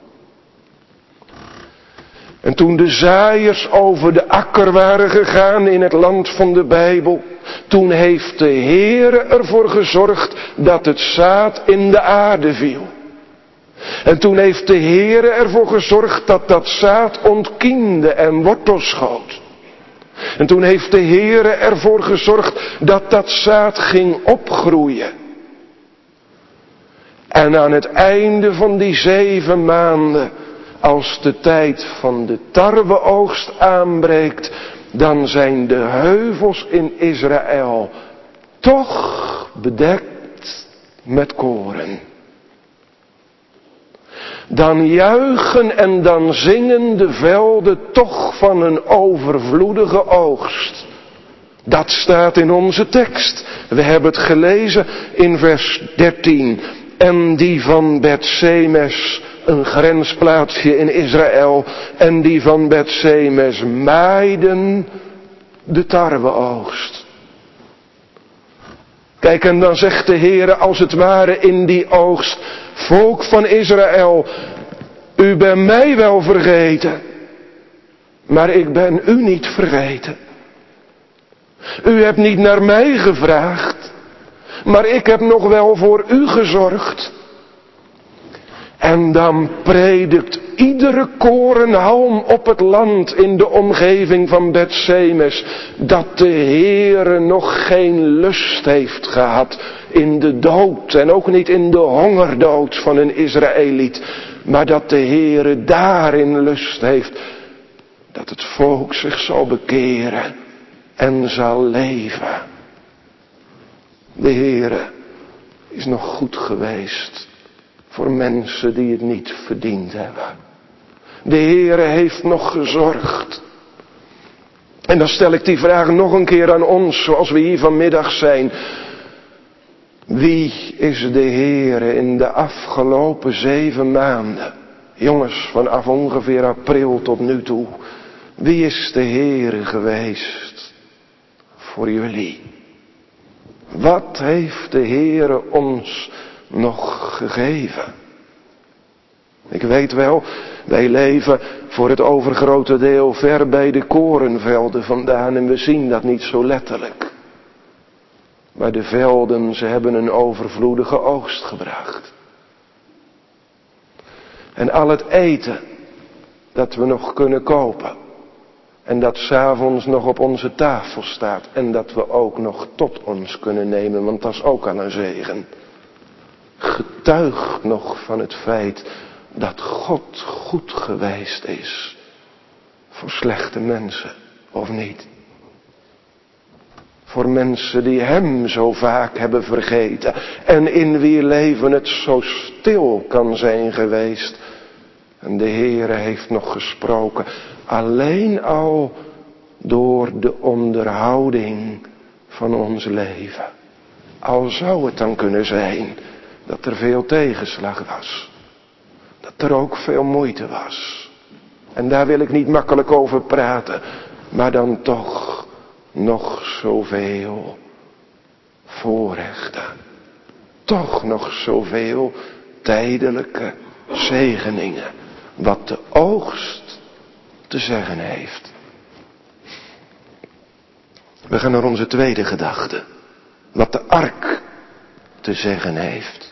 S1: En toen de zaaiers over de akker waren gegaan in het land van de Bijbel, toen heeft de Heere ervoor gezorgd dat het zaad in de aarde viel. En toen heeft de Heere ervoor gezorgd dat dat zaad ontkiemde en wortels schoot. En toen heeft de Heere ervoor gezorgd dat dat zaad ging opgroeien. En aan het einde van die zeven maanden, als de tijd van de tarweoogst aanbreekt, dan zijn de heuvels in Israël toch bedekt met koren. Dan juichen en dan zingen de velden toch van een overvloedige oogst. Dat staat in onze tekst. We hebben het gelezen in vers dertien. En die van Bethsemes, een grensplaatsje in Israël, en die van Bethsemes maaiden de tarweoogst. Kijk, en dan zegt de Heere als het ware in die oogst: volk van Israël, u bent mij wel vergeten, maar ik ben u niet vergeten. U hebt niet naar mij gevraagd, maar ik heb nog wel voor u gezorgd. En dan predikt iedere korenhalm op het land in de omgeving van Bethsemes dat de Heere nog geen lust heeft gehad in de dood en ook niet in de hongerdood van een Israëliet, maar dat de Heere daarin lust heeft dat het volk zich zal bekeren en zal leven. De Heere is nog goed geweest voor mensen die het niet verdiend hebben. De Heere heeft nog gezorgd. En dan stel ik die vraag nog een keer aan ons, zoals we hier vanmiddag zijn. Wie is de Heere in de afgelopen zeven maanden? Jongens, vanaf ongeveer april tot nu toe. Wie is de Heere geweest voor jullie? Wat heeft de Heere ons nog gegeven? Ik weet wel, wij leven voor het overgrote deel ver bij de korenvelden vandaan en we zien dat niet zo letterlijk. Maar de velden, ze hebben een overvloedige oogst gebracht. En al het eten dat we nog kunnen kopen, En dat 's avonds nog op onze tafel staat. En dat we ook nog tot ons kunnen nemen. Want dat is ook al een zegen. Getuigt nog van het feit dat God goed geweest is. Voor slechte mensen. Of niet? Voor mensen die hem zo vaak hebben vergeten. En in wie leven het zo stil kan zijn geweest. En de Heere heeft nog gesproken. Alleen al door de onderhouding van ons leven. Al zou het dan kunnen zijn dat er veel tegenslag was. Dat er ook veel moeite was. En daar wil ik niet makkelijk over praten. Maar dan toch nog zoveel voorrechten. Toch nog zoveel tijdelijke zegeningen. Wat de oogst te zeggen heeft. We gaan naar onze tweede gedachte. Wat de ark te zeggen heeft.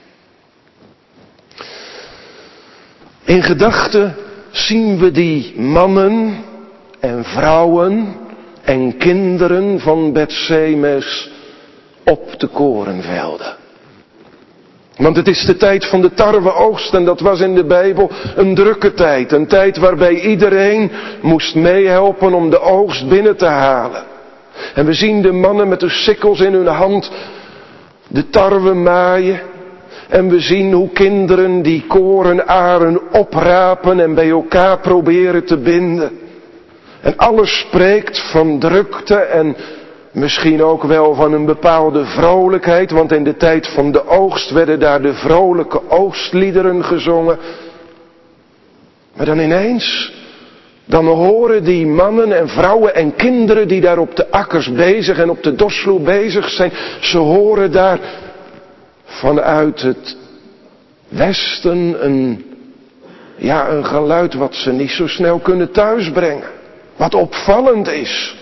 S1: In gedachten zien we die mannen en vrouwen en kinderen van Bethsemes op de korenvelden. Want het is de tijd van de tarweoogst en dat was in de Bijbel een drukke tijd. Een tijd waarbij iedereen moest meehelpen om de oogst binnen te halen. En we zien de mannen met de sikkels in hun hand de tarwe maaien. En we zien hoe kinderen die korenaren oprapen en bij elkaar proberen te binden. En alles spreekt van drukte en misschien ook wel van een bepaalde vrolijkheid. Want in de tijd van de oogst werden daar de vrolijke oogstliederen gezongen. Maar dan ineens, dan horen die mannen en vrouwen en kinderen die daar op de akkers bezig en op de dorsvloer bezig zijn. Ze horen daar vanuit het westen een, ja, een geluid wat ze niet zo snel kunnen thuisbrengen. Wat opvallend is.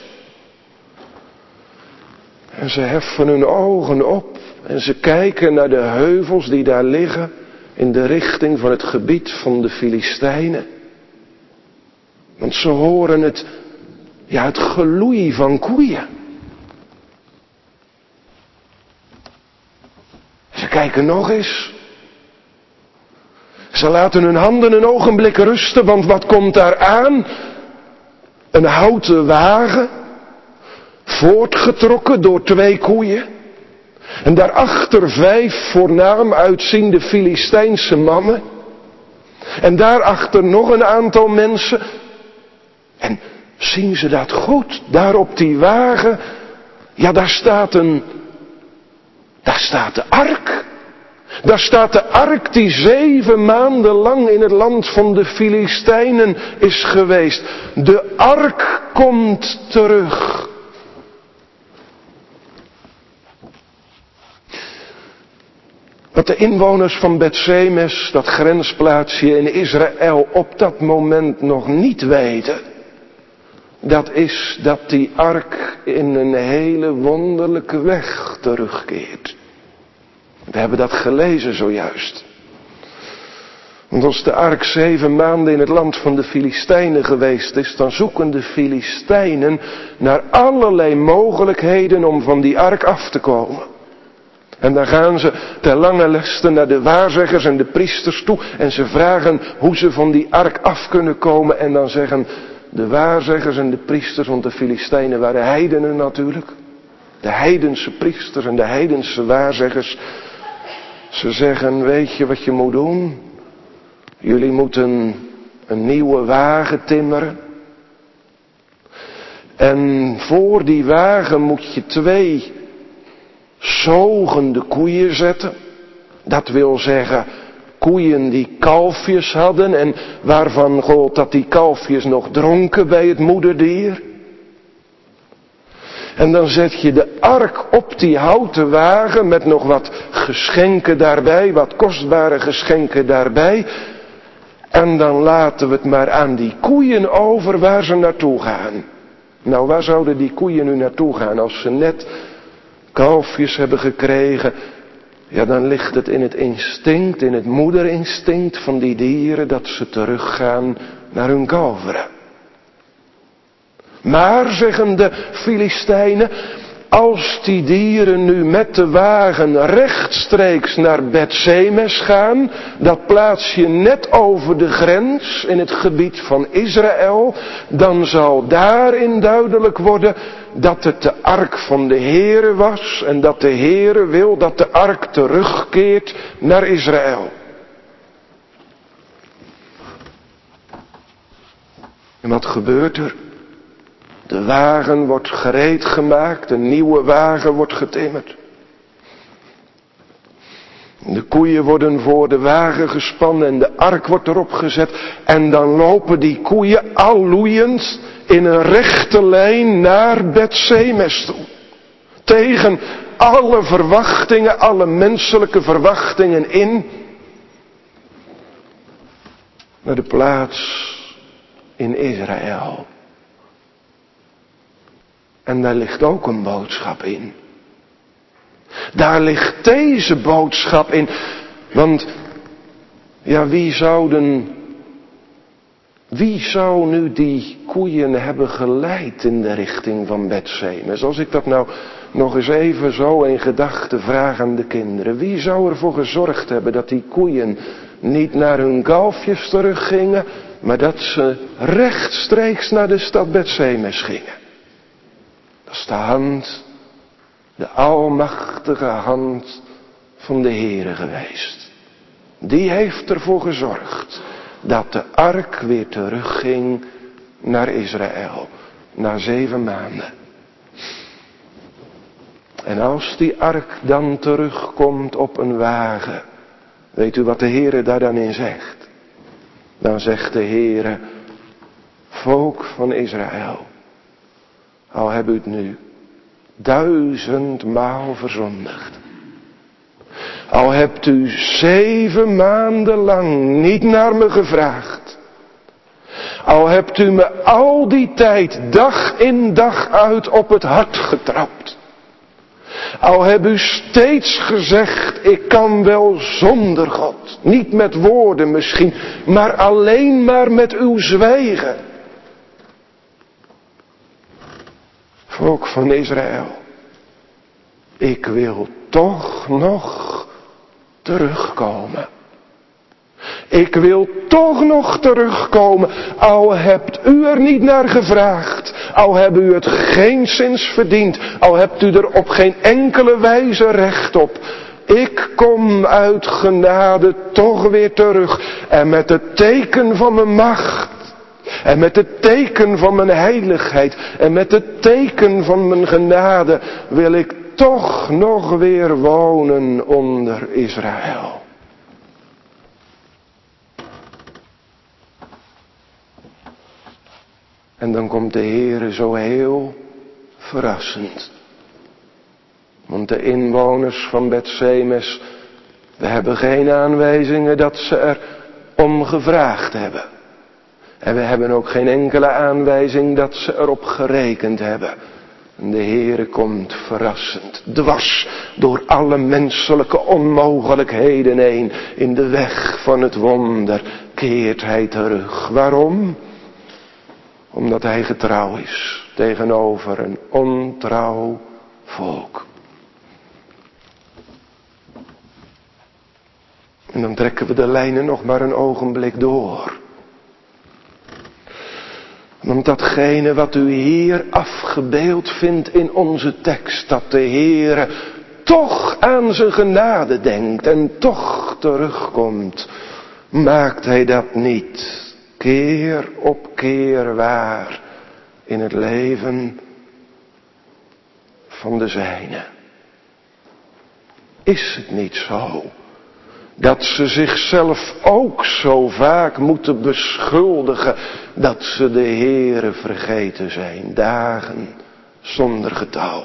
S1: En ze heffen hun ogen op en ze kijken naar de heuvels die daar liggen in de richting van het gebied van de Filistijnen. Want ze horen het, ja, het geloei van koeien. Ze kijken nog eens. Ze laten hun handen een ogenblik rusten, want wat komt daar aan? Een houten wagen, voortgetrokken door twee koeien. En daarachter vijf voornaam uitziende Filistijnse mannen. En daarachter nog een aantal mensen. En zien ze dat goed? Daar op die wagen, ja, daar staat een, daar staat de ark. Daar staat de ark die zeven maanden lang in het land van de Filistijnen is geweest. De ark komt terug. Wat de inwoners van Bethsemes, dat grensplaatsje in Israël, op dat moment nog niet weten. Dat is dat die ark in een hele wonderlijke weg terugkeert. We hebben dat gelezen zojuist. Want als de ark zeven maanden in het land van de Filistijnen geweest is, dan zoeken de Filistijnen naar allerlei mogelijkheden om van die ark af te komen. En dan gaan ze ter lange leste naar de waarzeggers en de priesters toe en ze vragen hoe ze van die ark af kunnen komen. En dan zeggen de waarzeggers en de priesters, want de Filistijnen waren heidenen natuurlijk. De heidense priesters en de heidense waarzeggers. Ze zeggen, weet je wat je moet doen? Jullie moeten een nieuwe wagen timmeren. En voor die wagen moet je twee zogende koeien zetten. Dat wil zeggen, koeien die kalfjes hadden en waarvan gold dat die kalfjes nog dronken bij het moederdier. En dan zet je de ark op die houten wagen met nog wat geschenken daarbij, wat kostbare geschenken daarbij. En dan laten we het maar aan die koeien over waar ze naartoe gaan. Nou, waar zouden die koeien nu naartoe gaan als ze net kalfjes hebben gekregen? Ja, dan ligt het in het instinct, in het moederinstinct van die dieren dat ze teruggaan naar hun kalveren. Maar, zeggen de Filistijnen, als die dieren nu met de wagen rechtstreeks naar Bethsemes gaan, dat plaatsje net over de grens in het gebied van Israël, dan zal daarin duidelijk worden dat het de ark van de Heere was en dat de Heere wil dat de ark terugkeert naar Israël. En wat gebeurt er? De wagen wordt gereed gemaakt, een nieuwe wagen wordt getimmerd. De koeien worden voor de wagen gespannen en de ark wordt erop gezet. En dan lopen die koeien al loeiend in een rechte lijn naar Bethsemes toe. Tegen alle verwachtingen, alle menselijke verwachtingen in. Naar de plaats in Israël. En daar ligt ook een boodschap in. Daar ligt deze boodschap in. Want, ja, wie zouden, wie zou nu die koeien hebben geleid in de richting van Bethsemes? Als ik dat nou nog eens even zo in gedachten vraag aan de kinderen. Wie zou ervoor gezorgd hebben dat die koeien niet naar hun kalfjes teruggingen, maar dat ze rechtstreeks naar de stad Bethsemes gingen? Dat is de hand, de almachtige hand van de Heere geweest. Die heeft ervoor gezorgd dat de ark weer terugging naar Israël. Na zeven maanden. En als die ark dan terugkomt op een wagen. Weet u wat de Heere daar dan in zegt? Dan zegt de Heere: volk van Israël. Al heb u het nu duizendmaal verzondigd. Al hebt u zeven maanden lang niet naar me gevraagd. Al hebt u me al die tijd dag in dag uit op het hart getrapt. Al heb u steeds gezegd, ik kan wel zonder God. Niet met woorden misschien, maar alleen maar met uw zwijgen. Volk van Israël, ik wil toch nog terugkomen. Ik wil toch nog terugkomen, al hebt u er niet naar gevraagd, al hebben u het geenszins verdiend, al hebt u er op geen enkele wijze recht op. Ik kom uit genade toch weer terug en met het teken van mijn macht. En met het teken van mijn heiligheid en met het teken van mijn genade wil ik toch nog weer wonen onder Israël. En dan komt de Heere zo heel verrassend. Want de inwoners van Bethsemes, we hebben geen aanwijzingen dat ze er om gevraagd hebben. En we hebben ook geen enkele aanwijzing dat ze erop gerekend hebben. En de Heere komt verrassend, dwars door alle menselijke onmogelijkheden heen. In de weg van het wonder keert hij terug. Waarom? Omdat hij getrouw is tegenover een ontrouw volk. En dan trekken we de lijnen nog maar een ogenblik door. Want datgene wat u hier afgebeeld vindt in onze tekst, dat de Heere toch aan zijn genade denkt en toch terugkomt, maakt hij dat niet keer op keer waar in het leven van de zijnen? Is het niet zo dat ze zichzelf ook zo vaak moeten beschuldigen dat ze de Heere vergeten zijn, dagen zonder getal?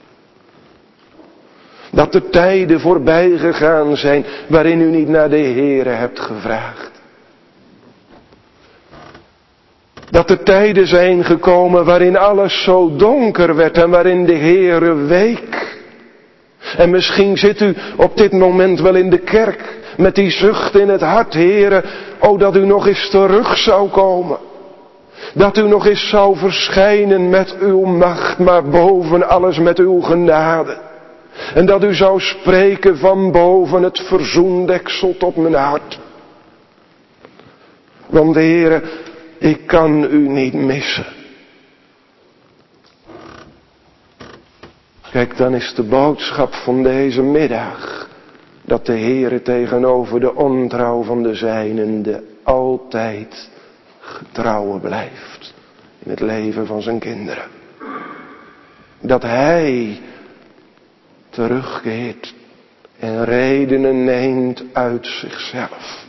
S1: Dat er tijden voorbij gegaan zijn waarin u niet naar de Heere hebt gevraagd. Dat er tijden zijn gekomen waarin alles zo donker werd en waarin de Heere week. En misschien zit u op dit moment wel in de kerk met die zucht in het hart, Heere, o dat u nog eens terug zou komen. Dat u nog eens zou verschijnen met uw macht, maar boven alles met uw genade. En dat u zou spreken van boven het verzoendeksel tot mijn hart. Want Heere, ik kan u niet missen. Kijk, dan is de boodschap van deze middag dat de Heere tegenover de ontrouw van de zijnen de altijd getrouwe blijft in het leven van zijn kinderen. Dat Hij terugkeert en redenen neemt uit zichzelf.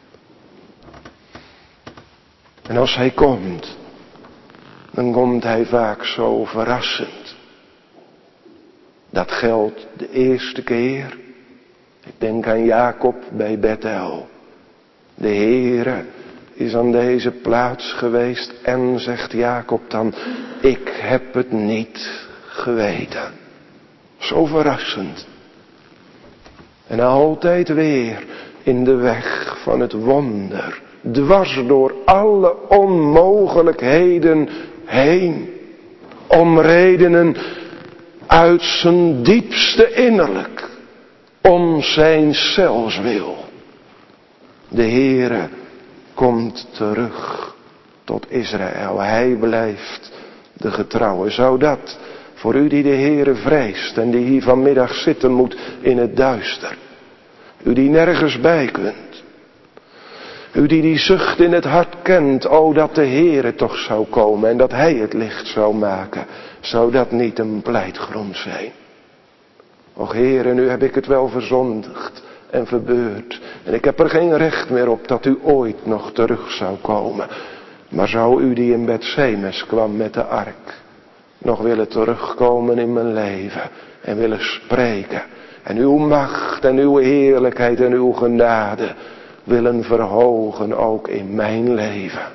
S1: En als Hij komt, dan komt Hij vaak zo verrassend. Dat geldt de eerste keer. Ik denk aan Jacob bij Bethel. De Heere is aan deze plaats geweest en zegt Jacob dan, ik heb het niet geweten. Zo verrassend. En altijd weer in de weg van het wonder. Dwars door alle onmogelijkheden heen. Om redenen uit zijn diepste innerlijk. Om zijn zelfswil. De Heere komt terug tot Israël. Hij blijft de getrouwe. Zou dat voor u die de Heere vreest en die hier vanmiddag zitten moet in het duister. U die nergens bij kunt. U die die zucht in het hart kent. O, dat de Heere toch zou komen en dat Hij het licht zou maken. Zou dat niet een pleitgrond zijn? Och Heere, nu heb ik het wel verzondigd en verbeurd. En ik heb er geen recht meer op dat u ooit nog terug zou komen. Maar zou u die in Bethsemes kwam met de ark nog willen terugkomen in mijn leven en willen spreken. En uw macht en uw heerlijkheid en uw genade willen verhogen ook in mijn leven.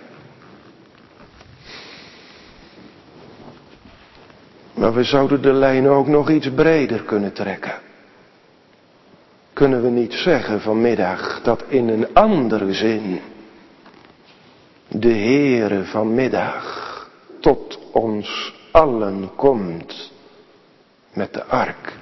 S1: Maar we zouden de lijn ook nog iets breder kunnen trekken. Kunnen we niet zeggen vanmiddag dat in een andere zin de Heere vanmiddag tot ons allen komt met de ark.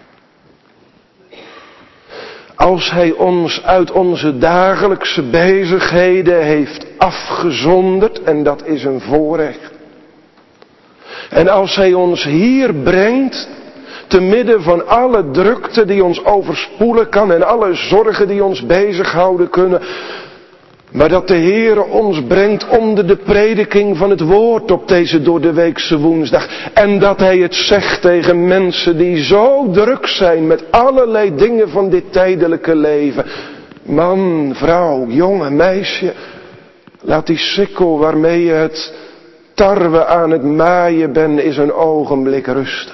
S1: Als Hij ons uit onze dagelijkse bezigheden heeft afgezonderd, en dat is een voorrecht. En als Hij ons hier brengt, te midden van alle drukte die ons overspoelen kan en alle zorgen die ons bezighouden kunnen. Maar dat de Heere ons brengt onder de prediking van het woord op deze doordeweekse woensdag. En dat Hij het zegt tegen mensen die zo druk zijn met allerlei dingen van dit tijdelijke leven. Man, vrouw, jongen, meisje. Laat die sikkel waarmee je het tarwe aan het maaien bent eens een ogenblik rusten.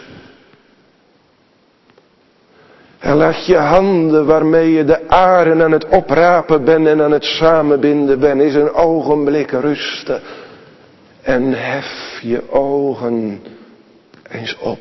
S1: En laat je handen waarmee je de aren aan het oprapen bent en aan het samenbinden bent, is een ogenblik rusten. En hef je ogen eens op.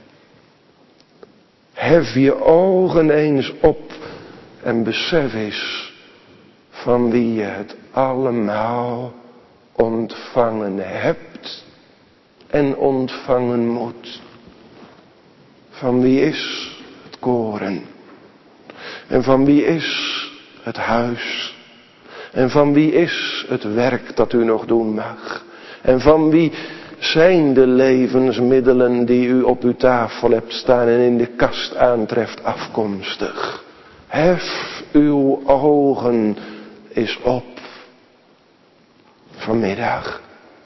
S1: Hef je ogen eens op en besef eens van wie je het allemaal ontvangen hebt en ontvangen moet. Van wie is koren. En van wie is het huis? En van wie is het werk dat u nog doen mag? En van wie zijn de levensmiddelen die u op uw tafel hebt staan en in de kast aantreft afkomstig? Hef uw ogen eens op vanmiddag.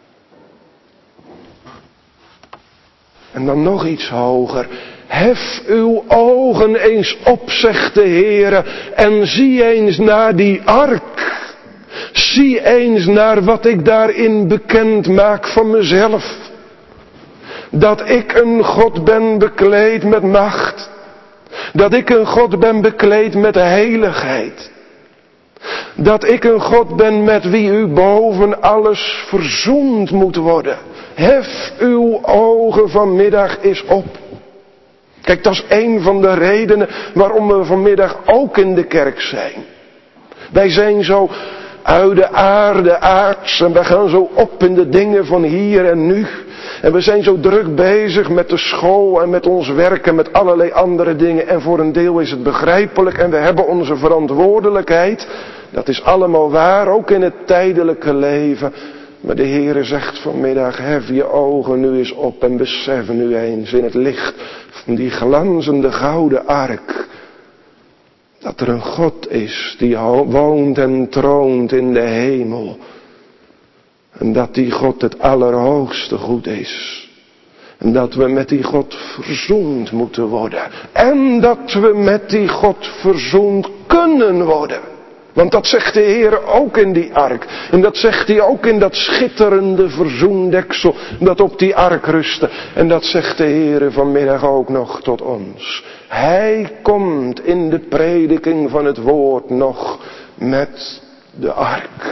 S1: En dan nog iets hoger. Hef uw ogen eens op, zegt de Heere, en zie eens naar die ark. Zie eens naar wat ik daarin bekend maak van mezelf. Dat ik een God ben bekleed met macht. Dat ik een God ben bekleed met heiligheid. Dat ik een God ben met wie u boven alles verzoend moet worden. Hef uw ogen vanmiddag eens op. Kijk, dat is een van de redenen waarom we vanmiddag ook in de kerk zijn. Wij zijn zo uit de aarde aards. En we gaan zo op in de dingen van hier en nu. En we zijn zo druk bezig met de school en met ons werk en met allerlei andere dingen. En voor een deel is het begrijpelijk en we hebben onze verantwoordelijkheid. Dat is allemaal waar, ook in het tijdelijke leven. Maar de Heere zegt vanmiddag, hef je ogen nu eens op en besef nu eens in het licht van die glanzende gouden ark. Dat er een God is die woont en troont in de hemel. En dat die God het allerhoogste goed is. En dat we met die God verzoend moeten worden. En dat we met die God verzoend kunnen worden. Want dat zegt de Heer ook in die ark. En dat zegt hij ook in dat schitterende verzoendeksel dat op die ark rustte. En dat zegt de Heer vanmiddag ook nog tot ons. Hij komt in de prediking van het woord nog met de ark.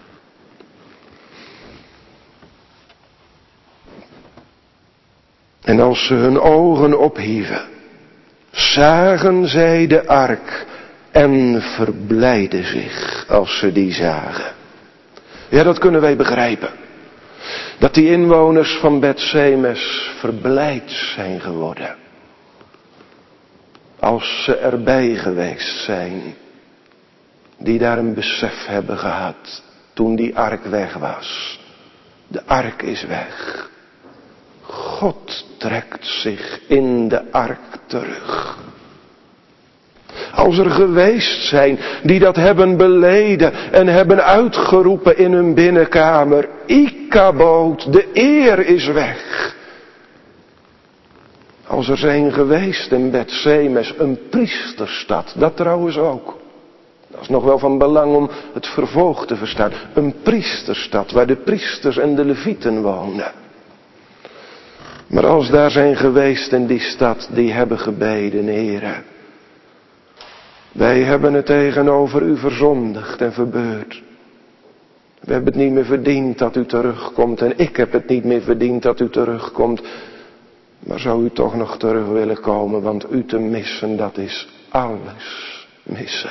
S1: En als ze hun ogen ophieven, zagen zij de ark en verblijden zich als ze die zagen. Ja, dat kunnen wij begrijpen. Dat die inwoners van Bethsemes verblijd zijn geworden. Als ze erbij geweest zijn. Die daar een besef hebben gehad toen die ark weg was. De ark is weg. God trekt zich in de ark terug. Als er geweest zijn die dat hebben beleden en hebben uitgeroepen in hun binnenkamer. Ikaboot, de eer is weg. Als er zijn geweest in Bethsemes een priesterstad, dat trouwens ook. Dat is nog wel van belang om het vervolg te verstaan. Een priesterstad waar de priesters en de levieten woonden. Maar als daar zijn geweest in die stad, die hebben gebeden, Heere. Wij hebben het tegenover u verzondigd en verbeurd. We hebben het niet meer verdiend dat u terugkomt. En ik heb het niet meer verdiend dat u terugkomt. Maar zou u toch nog terug willen komen, want u te missen, dat is alles missen.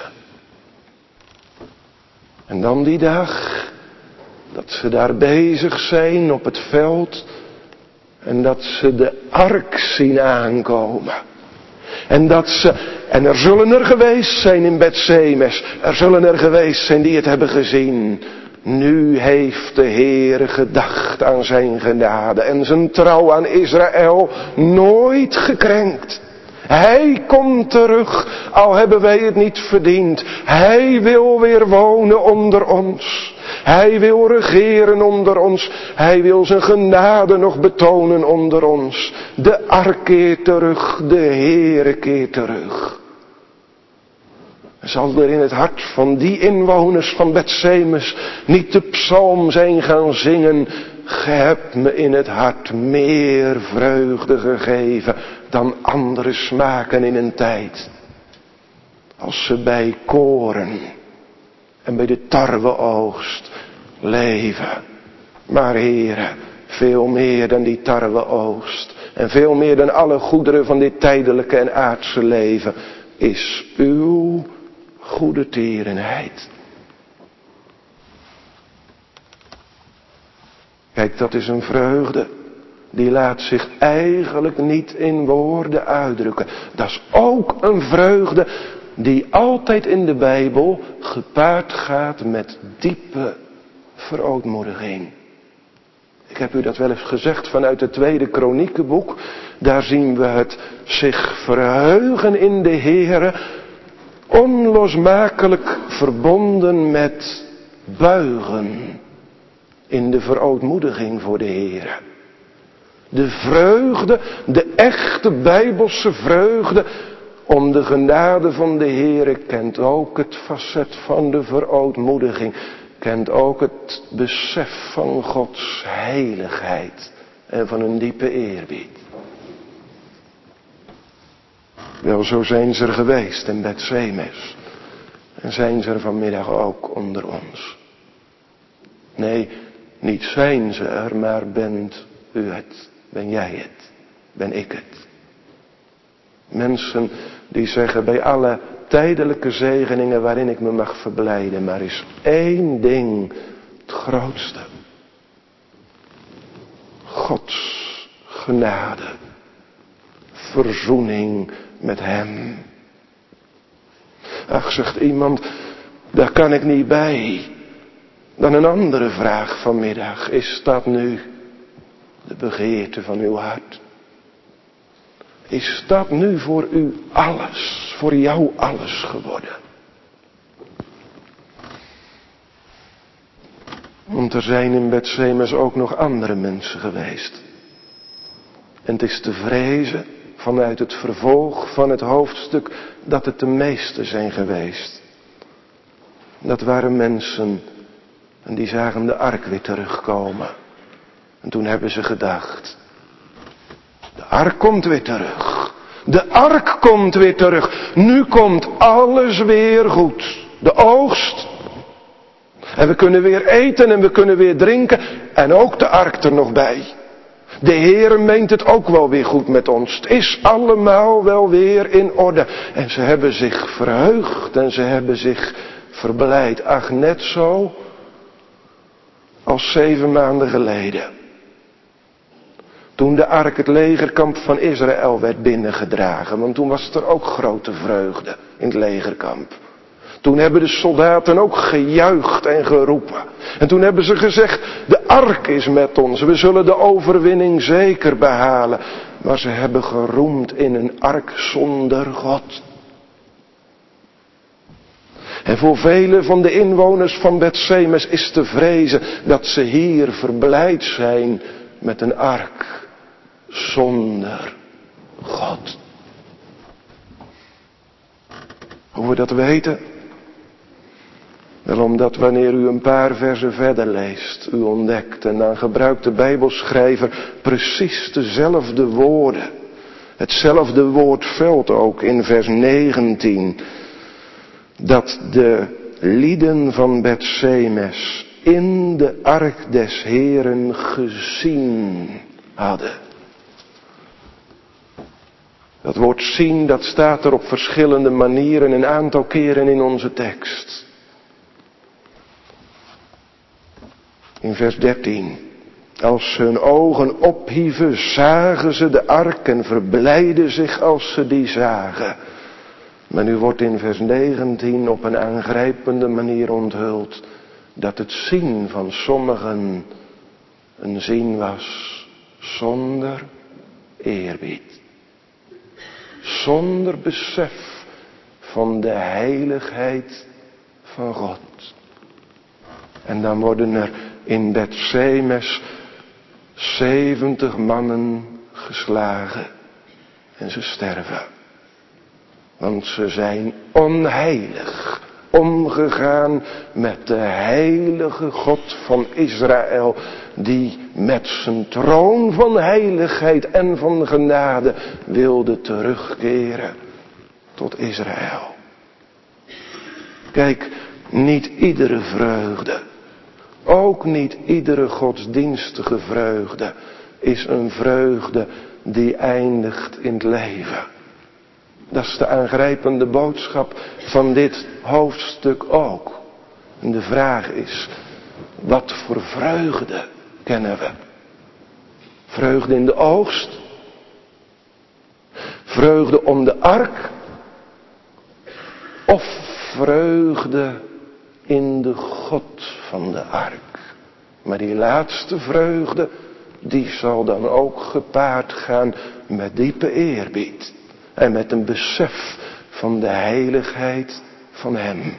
S1: En dan die dag, dat ze daar bezig zijn op het veld. En dat ze de ark zien aankomen. En dat ze, en er zullen er geweest zijn in Bethsemes. Er zullen er geweest zijn die het hebben gezien. Nu heeft de Heere gedacht aan zijn genade en zijn trouw aan Israël nooit gekrenkt. Hij komt terug, al hebben wij het niet verdiend. Hij wil weer wonen onder ons. Hij wil regeren onder ons. Hij wil zijn genade nog betonen onder ons. De ark keert terug, de Heere keert terug. Zal er in het hart van die inwoners van Bethsemes niet de psalm zijn gaan zingen? Ge hebt me in het hart meer vreugde gegeven dan andere smaken in een tijd. Als ze bij koren en bij de tarweoogst leven. Maar Heere, veel meer dan die tarweoogst en veel meer dan alle goederen van dit tijdelijke en aardse leven is uw goede tierenheid. Kijk, dat is een vreugde. Die laat zich eigenlijk niet in woorden uitdrukken. Dat is ook een vreugde die altijd in de Bijbel gepaard gaat met diepe verootmoediging. Ik heb u dat wel eens gezegd vanuit het tweede Kroniekenboek. Daar zien we het zich verheugen in de Heere. Onlosmakelijk verbonden met buigen in de verootmoediging voor de Heere. De vreugde, de echte Bijbelse vreugde om de genade van de Heere kent ook het facet van de verootmoediging. Kent ook het besef van Gods heiligheid en van een diepe eerbied. Wel, zo zijn ze er geweest in Bethsemes. En zijn ze er vanmiddag ook onder ons. Nee, niet zijn ze er, maar bent u het. Ben jij het. Ben ik het. Mensen die zeggen bij alle tijdelijke zegeningen waarin ik me mag verblijden. Maar is één ding het grootste. Gods genade. Verzoening met hem. Ach, zegt iemand, daar kan ik niet bij. Dan een andere vraag vanmiddag. Is dat nu de begeerte van uw hart? Is dat nu voor u alles, voor jou alles geworden? Want er zijn in Bethsemes ook nog andere mensen geweest. En het is te vrezen vanuit het vervolg van het hoofdstuk dat het de meeste zijn geweest. Dat waren mensen en die zagen de ark weer terugkomen. En toen hebben ze gedacht, de ark komt weer terug. De ark komt weer terug. Nu komt alles weer goed. De oogst. En we kunnen weer eten en we kunnen weer drinken. En ook de ark er nog bij. De Heere meent het ook wel weer goed met ons. Het is allemaal wel weer in orde. En ze hebben zich verheugd en ze hebben zich verblijd. Ach, net zo als zeven maanden geleden. Toen de ark het legerkamp van Israël werd binnengedragen. Want toen was er ook grote vreugde in het legerkamp. Toen hebben de soldaten ook gejuicht en geroepen. En toen hebben ze gezegd, de ark is met ons. We zullen de overwinning zeker behalen. Maar ze hebben geroemd in een ark zonder God. En voor vele van de inwoners van Bethsemes is te vrezen dat ze hier verblijd zijn met een ark zonder God. Hoe we dat weten? Wel omdat wanneer u een paar versen verder leest, u ontdekt en dan gebruikt de Bijbelschrijver precies dezelfde woorden. Hetzelfde woordveld ook in vers negentien. Dat de lieden van Bethsemes in de ark des Heeren gezien hadden. Dat woord zien, dat staat er op verschillende manieren een aantal keren in onze tekst. In vers dertien. Als ze hun ogen ophieven, zagen ze de ark en verblijden zich als ze die zagen. Maar nu wordt in vers negentien op een aangrijpende manier onthuld dat het zien van sommigen een zien was zonder eerbied. Zonder besef van de heiligheid van God. En dan worden er in Bethsemes zeventig mannen geslagen. En ze sterven. Want ze zijn onheilig omgegaan met de heilige God van Israël. Die met zijn troon van heiligheid en van genade wilde terugkeren tot Israël. Kijk, niet iedere vreugde, ook niet iedere godsdienstige vreugde, is een vreugde die eindigt in het leven. Dat is de aangrijpende boodschap van dit hoofdstuk ook. En de vraag is, wat voor vreugde kennen we? Vreugde in de oogst? Vreugde om de ark? Of vreugde in de God van de ark? Maar die laatste vreugde, die zal dan ook gepaard gaan met diepe eerbied. En met een besef van de heiligheid van hem.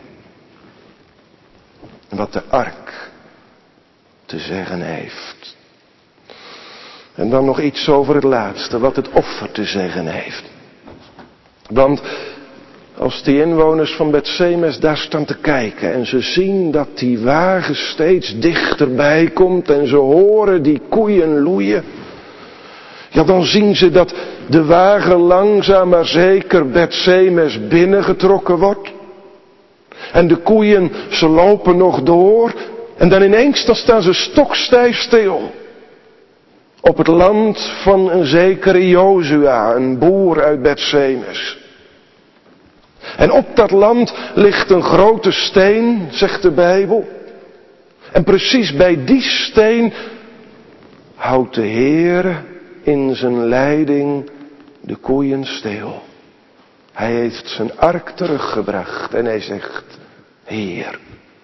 S1: Wat de ark te zeggen heeft. En dan nog iets over het laatste, wat het offer te zeggen heeft. Want als die inwoners van Bethsemes daar staan te kijken en ze zien dat die wagen steeds dichterbij komt en ze horen die koeien loeien. Ja, dan zien ze dat de wagen langzaam maar zeker Bethsemes binnengetrokken wordt. En de koeien, ze lopen nog door. En dan ineens, dan staan ze stokstijf stil. Op het land van een zekere Jozua, een boer uit Bethsemes. En op dat land ligt een grote steen, zegt de Bijbel. En precies bij die steen houdt de Heere in zijn leiding de koeien stil. Hij heeft zijn ark teruggebracht en hij zegt, Heer.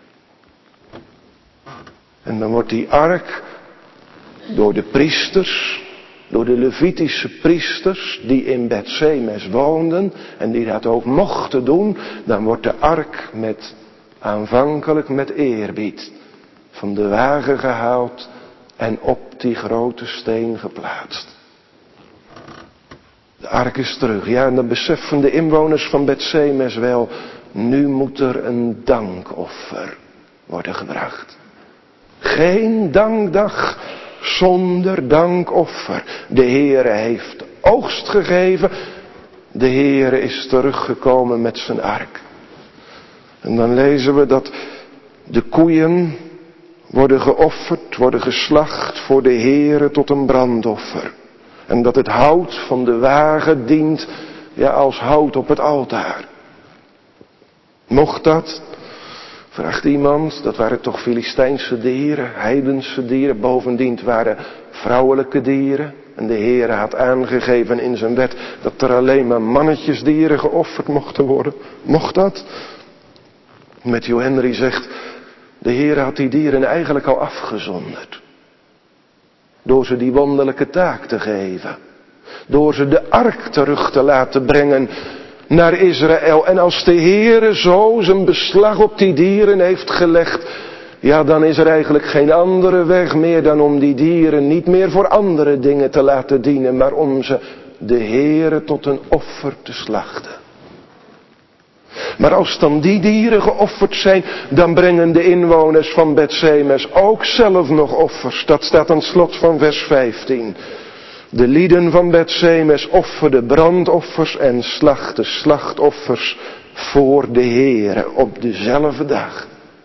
S1: En dan wordt die ark door de priesters, door de Levitische priesters die in Bethsemes woonden en die dat ook mochten doen, dan wordt de ark met, aanvankelijk met eerbied van de wagen gehaald en op die grote steen geplaatst. De ark is terug. Ja, en dan beseffen de inwoners van Bethsemes wel, nu moet er een dankoffer worden gebracht. Geen dankdag zonder dankoffer. De Heere heeft oogst gegeven. De Heere is teruggekomen met zijn ark. En dan lezen we dat de koeien worden geofferd, worden geslacht voor de Heere tot een brandoffer. En dat het hout van de wagen dient, ja, als hout op het altaar. Mocht dat? Vraagt iemand, dat waren toch Filistijnse dieren, heidense dieren. Bovendien het waren vrouwelijke dieren. En de Heere had aangegeven in zijn wet dat er alleen maar mannetjesdieren geofferd mochten worden. Mocht dat? Matthew Henry zegt, de Heere had die dieren eigenlijk al afgezonderd. Door ze die wonderlijke taak te geven. Door ze de ark terug te laten brengen naar Israël. En als de Heere zo zijn beslag op die dieren heeft gelegd, ja, dan is er eigenlijk geen andere weg meer dan om die dieren niet meer voor andere dingen te laten dienen, maar om ze de Heere tot een offer te slachten. Maar als dan die dieren geofferd zijn, dan brengen de inwoners van Bethsemes ook zelf nog offers. Dat staat aan het slot van vers vijftien. De lieden van Bethsemes offerden brandoffers en slachten slachtoffers voor de Heere op dezelfde dag.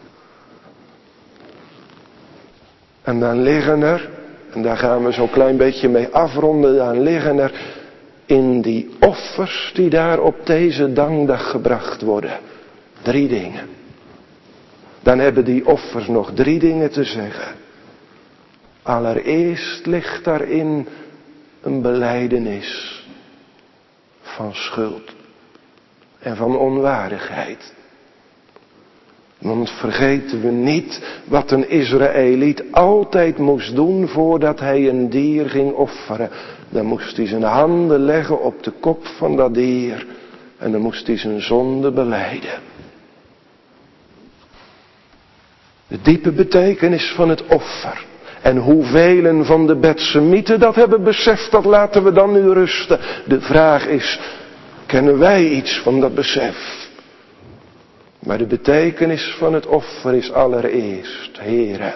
S1: En dan liggen er, en daar gaan we zo'n klein beetje mee afronden, dan liggen er in die offers die daar op deze dankdag gebracht worden, drie dingen. Dan hebben die offers nog drie dingen te zeggen. Allereerst ligt daarin een belijdenis van schuld en van onwaardigheid. Want vergeten we niet wat een Israëliet altijd moest doen voordat hij een dier ging offeren. Dan moest hij zijn handen leggen op de kop van dat dier en dan moest hij zijn zonde belijden. De diepe betekenis van het offer. En hoeveel van de Bethsemieten dat hebben beseft, dat laten we dan nu rusten. De vraag is, kennen wij iets van dat besef? Maar de betekenis van het offer is allereerst, Heere,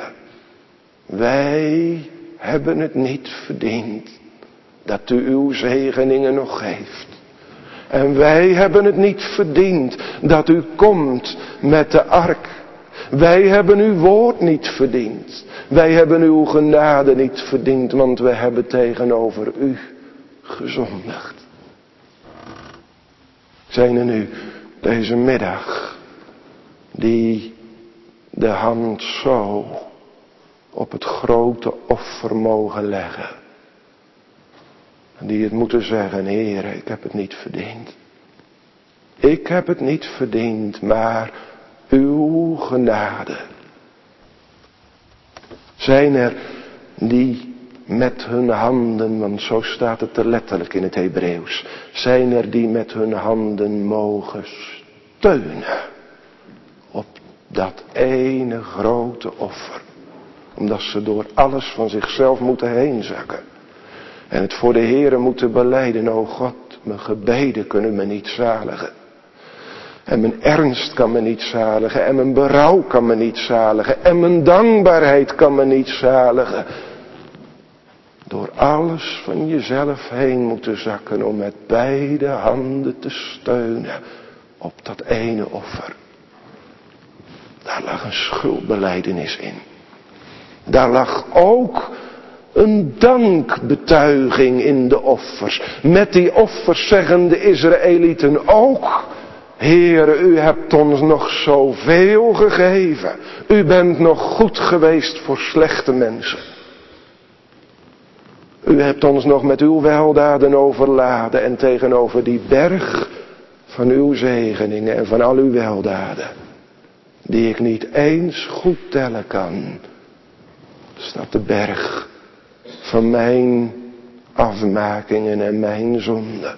S1: wij hebben het niet verdiend dat u uw zegeningen nog geeft. En wij hebben het niet verdiend dat u komt met de ark. Wij hebben uw woord niet verdiend. Wij hebben uw genade niet verdiend, want we hebben tegenover u gezondigd. Zijn er nu deze middag die de hand zo op het grote offer mogen leggen. Die het moeten zeggen, Heere, ik heb het niet verdiend. Ik heb het niet verdiend, maar uw genade. Zijn er die met hun handen, want zo staat het er letterlijk in het Hebreeuws. Zijn er die met hun handen mogen steunen op dat ene grote offer. Omdat ze door alles van zichzelf moeten heenzakken. En het voor de Heere moeten belijden. O God, mijn gebeden kunnen me niet zaligen. En mijn ernst kan me niet zaligen. En mijn berouw kan me niet zaligen. En mijn dankbaarheid kan me niet zaligen. Door alles van jezelf heen moeten zakken. Om met beide handen te steunen op dat ene offer. Daar lag een schuldbelijdenis in. Daar lag ook een dankbetuiging in de offers. Met die offers zeggen de Israëlieten ook, Heere, u hebt ons nog zoveel gegeven. U bent nog goed geweest voor slechte mensen. U hebt ons nog met uw weldaden overladen en tegenover die berg van uw zegeningen en van al uw weldaden, die ik niet eens goed tellen kan, staat de berg van mijn afmakingen en mijn zonden.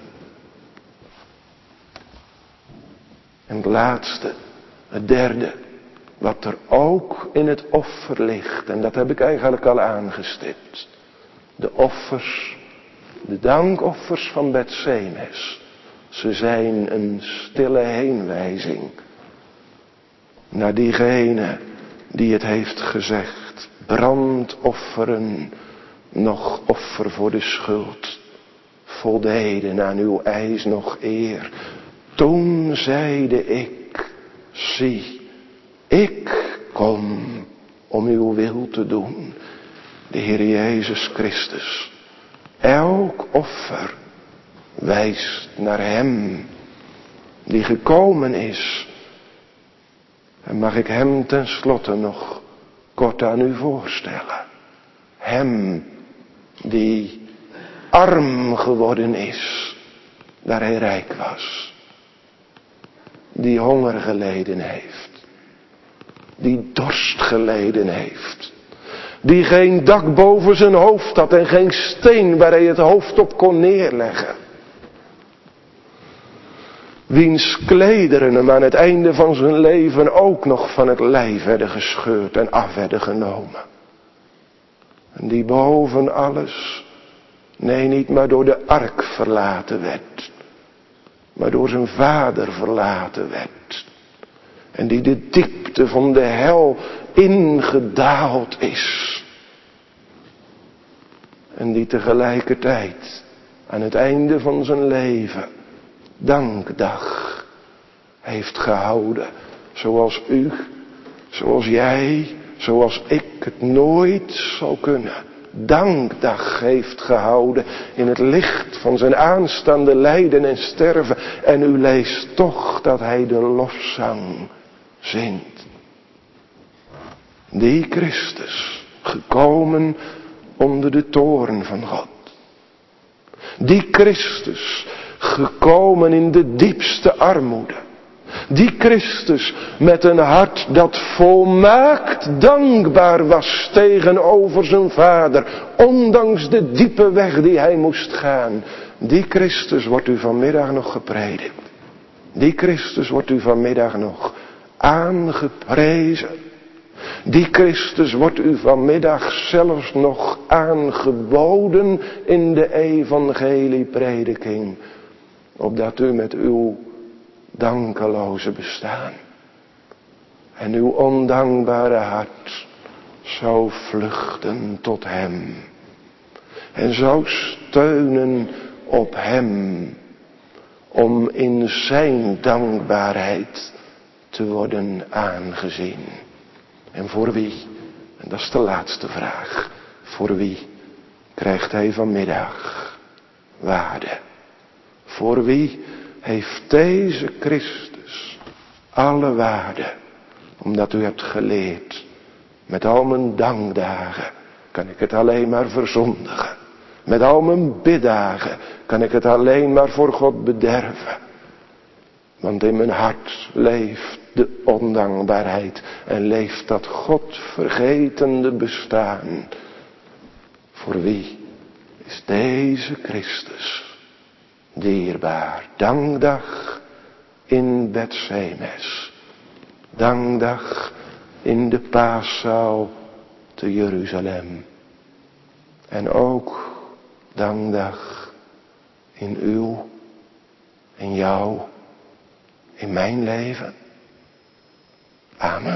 S1: En het laatste, het derde, wat er ook in het offer ligt, en dat heb ik eigenlijk al aangestipt. De offers, de dankoffers van Betsemes, ze zijn een stille heenwijzing naar diegene die het heeft gezegd. Brandofferen, nog offer voor de schuld, voldeden aan uw eis nog eer. Toen zeide ik, zie, ik kom om uw wil te doen. De Heer Jezus Christus, elk offer wijst naar hem die gekomen is. En mag ik hem tenslotte nog kort aan u voorstellen. Hem die arm geworden is, daar hij rijk was. Die honger geleden heeft. Die dorst geleden heeft. Die geen dak boven zijn hoofd had en geen steen waar hij het hoofd op kon neerleggen. Wiens klederen hem aan het einde van zijn leven ook nog van het lijf werden gescheurd en af werden genomen. En die boven alles, nee niet maar door de ark verlaten werd, maar door zijn vader verlaten werd. En die de diepte van de hel ingedaald is. En die tegelijkertijd aan het einde van zijn leven dankdag heeft gehouden. Zoals u, zoals jij, zoals ik het nooit zal kunnen. Dankdag heeft gehouden in het licht van zijn aanstaande lijden en sterven. En u leest toch dat hij de lofzang zingt. Die Christus, gekomen onder de toorn van God. Die Christus, gekomen in de diepste armoede. Die Christus met een hart dat volmaakt dankbaar was tegenover zijn Vader. Ondanks de diepe weg die hij moest gaan. Die Christus wordt u vanmiddag nog gepredikt. Die Christus wordt u vanmiddag nog aangeprezen. Die Christus wordt u vanmiddag zelfs nog aangeboden in de evangelieprediking. Opdat u met uw dankeloze bestaan en uw ondankbare hart zou vluchten tot hem. En zou steunen op hem om in zijn dankbaarheid te worden aangezien. En voor wie, en dat is de laatste vraag, voor wie krijgt hij vanmiddag waarde? Voor wie heeft deze Christus alle waarde? Omdat u hebt geleerd, met al mijn dankdagen kan ik het alleen maar verzondigen. Met al mijn biddagen kan ik het alleen maar voor God bederven. Want in mijn hart leeft de ondankbaarheid en leeft dat God vergetende bestaan. Voor wie is deze Christus dierbaar? Dankdag in Betsemes. Dankdag in de paaszaal te Jeruzalem. En ook dankdag in uw, in jou, in mijn leven. Amen.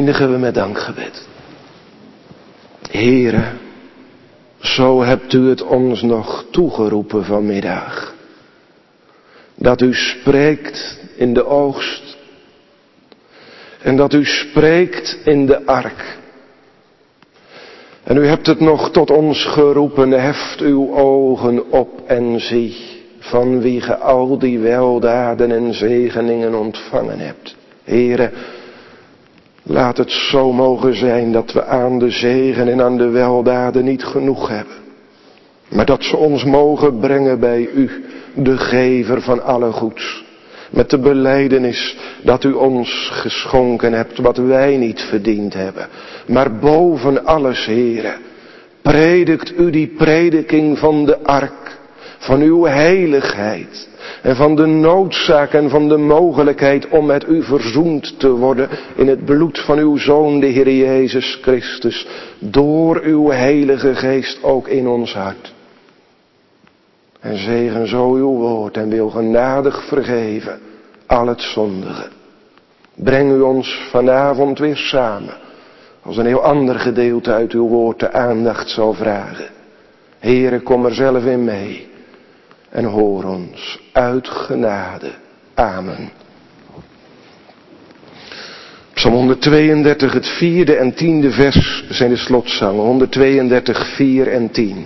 S1: eindigen we met dankgebed. Heere, zo hebt u het ons nog toegeroepen vanmiddag. Dat u spreekt in de oogst. En dat u spreekt in de ark. En u hebt het nog tot ons geroepen, heft uw ogen op en zie, van wie ge al die weldaden en zegeningen ontvangen hebt. Heere, laat het zo mogen zijn dat we aan de zegen en aan de weldaden niet genoeg hebben. Maar dat ze ons mogen brengen bij u, de gever van alle goeds. Met de belijdenis dat u ons geschonken hebt wat wij niet verdiend hebben. Maar boven alles, Heere, predikt u die prediking van de ark, van uw heiligheid. En van de noodzaak en van de mogelijkheid om met u verzoend te worden in het bloed van uw Zoon, de Heer Jezus Christus. Door uw Heilige Geest ook in ons hart. En zegen zo uw woord en wil genadig vergeven al het zondige. Breng u ons vanavond weer samen, als een heel ander gedeelte uit uw woord de aandacht zal vragen. Heere, kom er zelf in mee en hoor ons uit genade. Amen. Psalm honderdtweeëndertig, het vierde en tiende vers zijn de slotzangen. honderdtweeëndertig, vier en tien.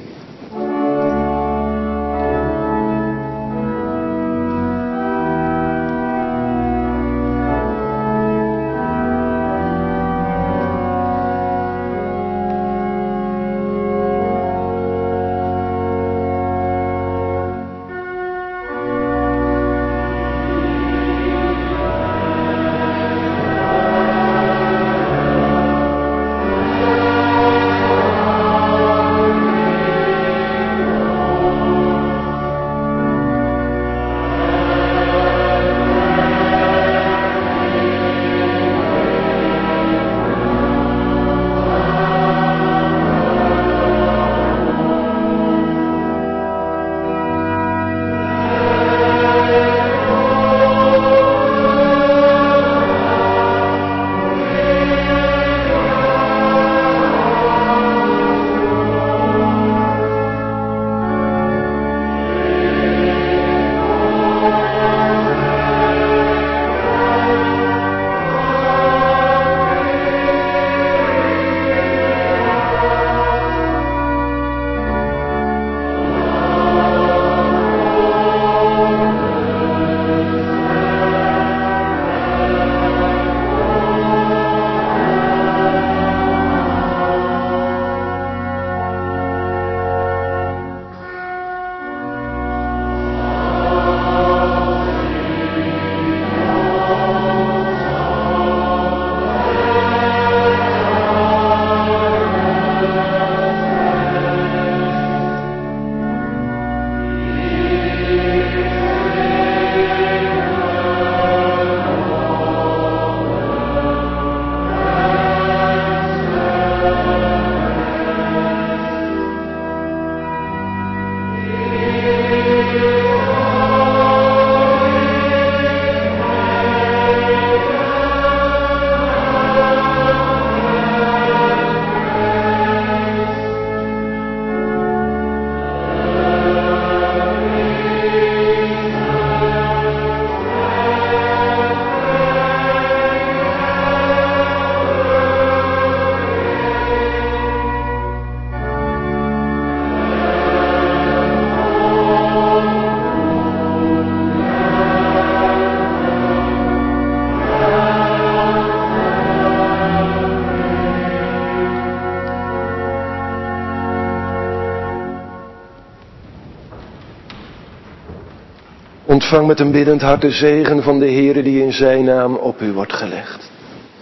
S1: Ontvang met een biddend hart de zegen van de Heere die in zijn naam op u wordt gelegd.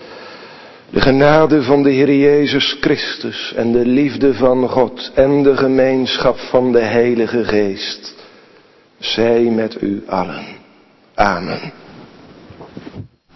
S1: De genade van de Heer Jezus Christus en de liefde van God en de gemeenschap van de Heilige Geest zij met u allen. Amen.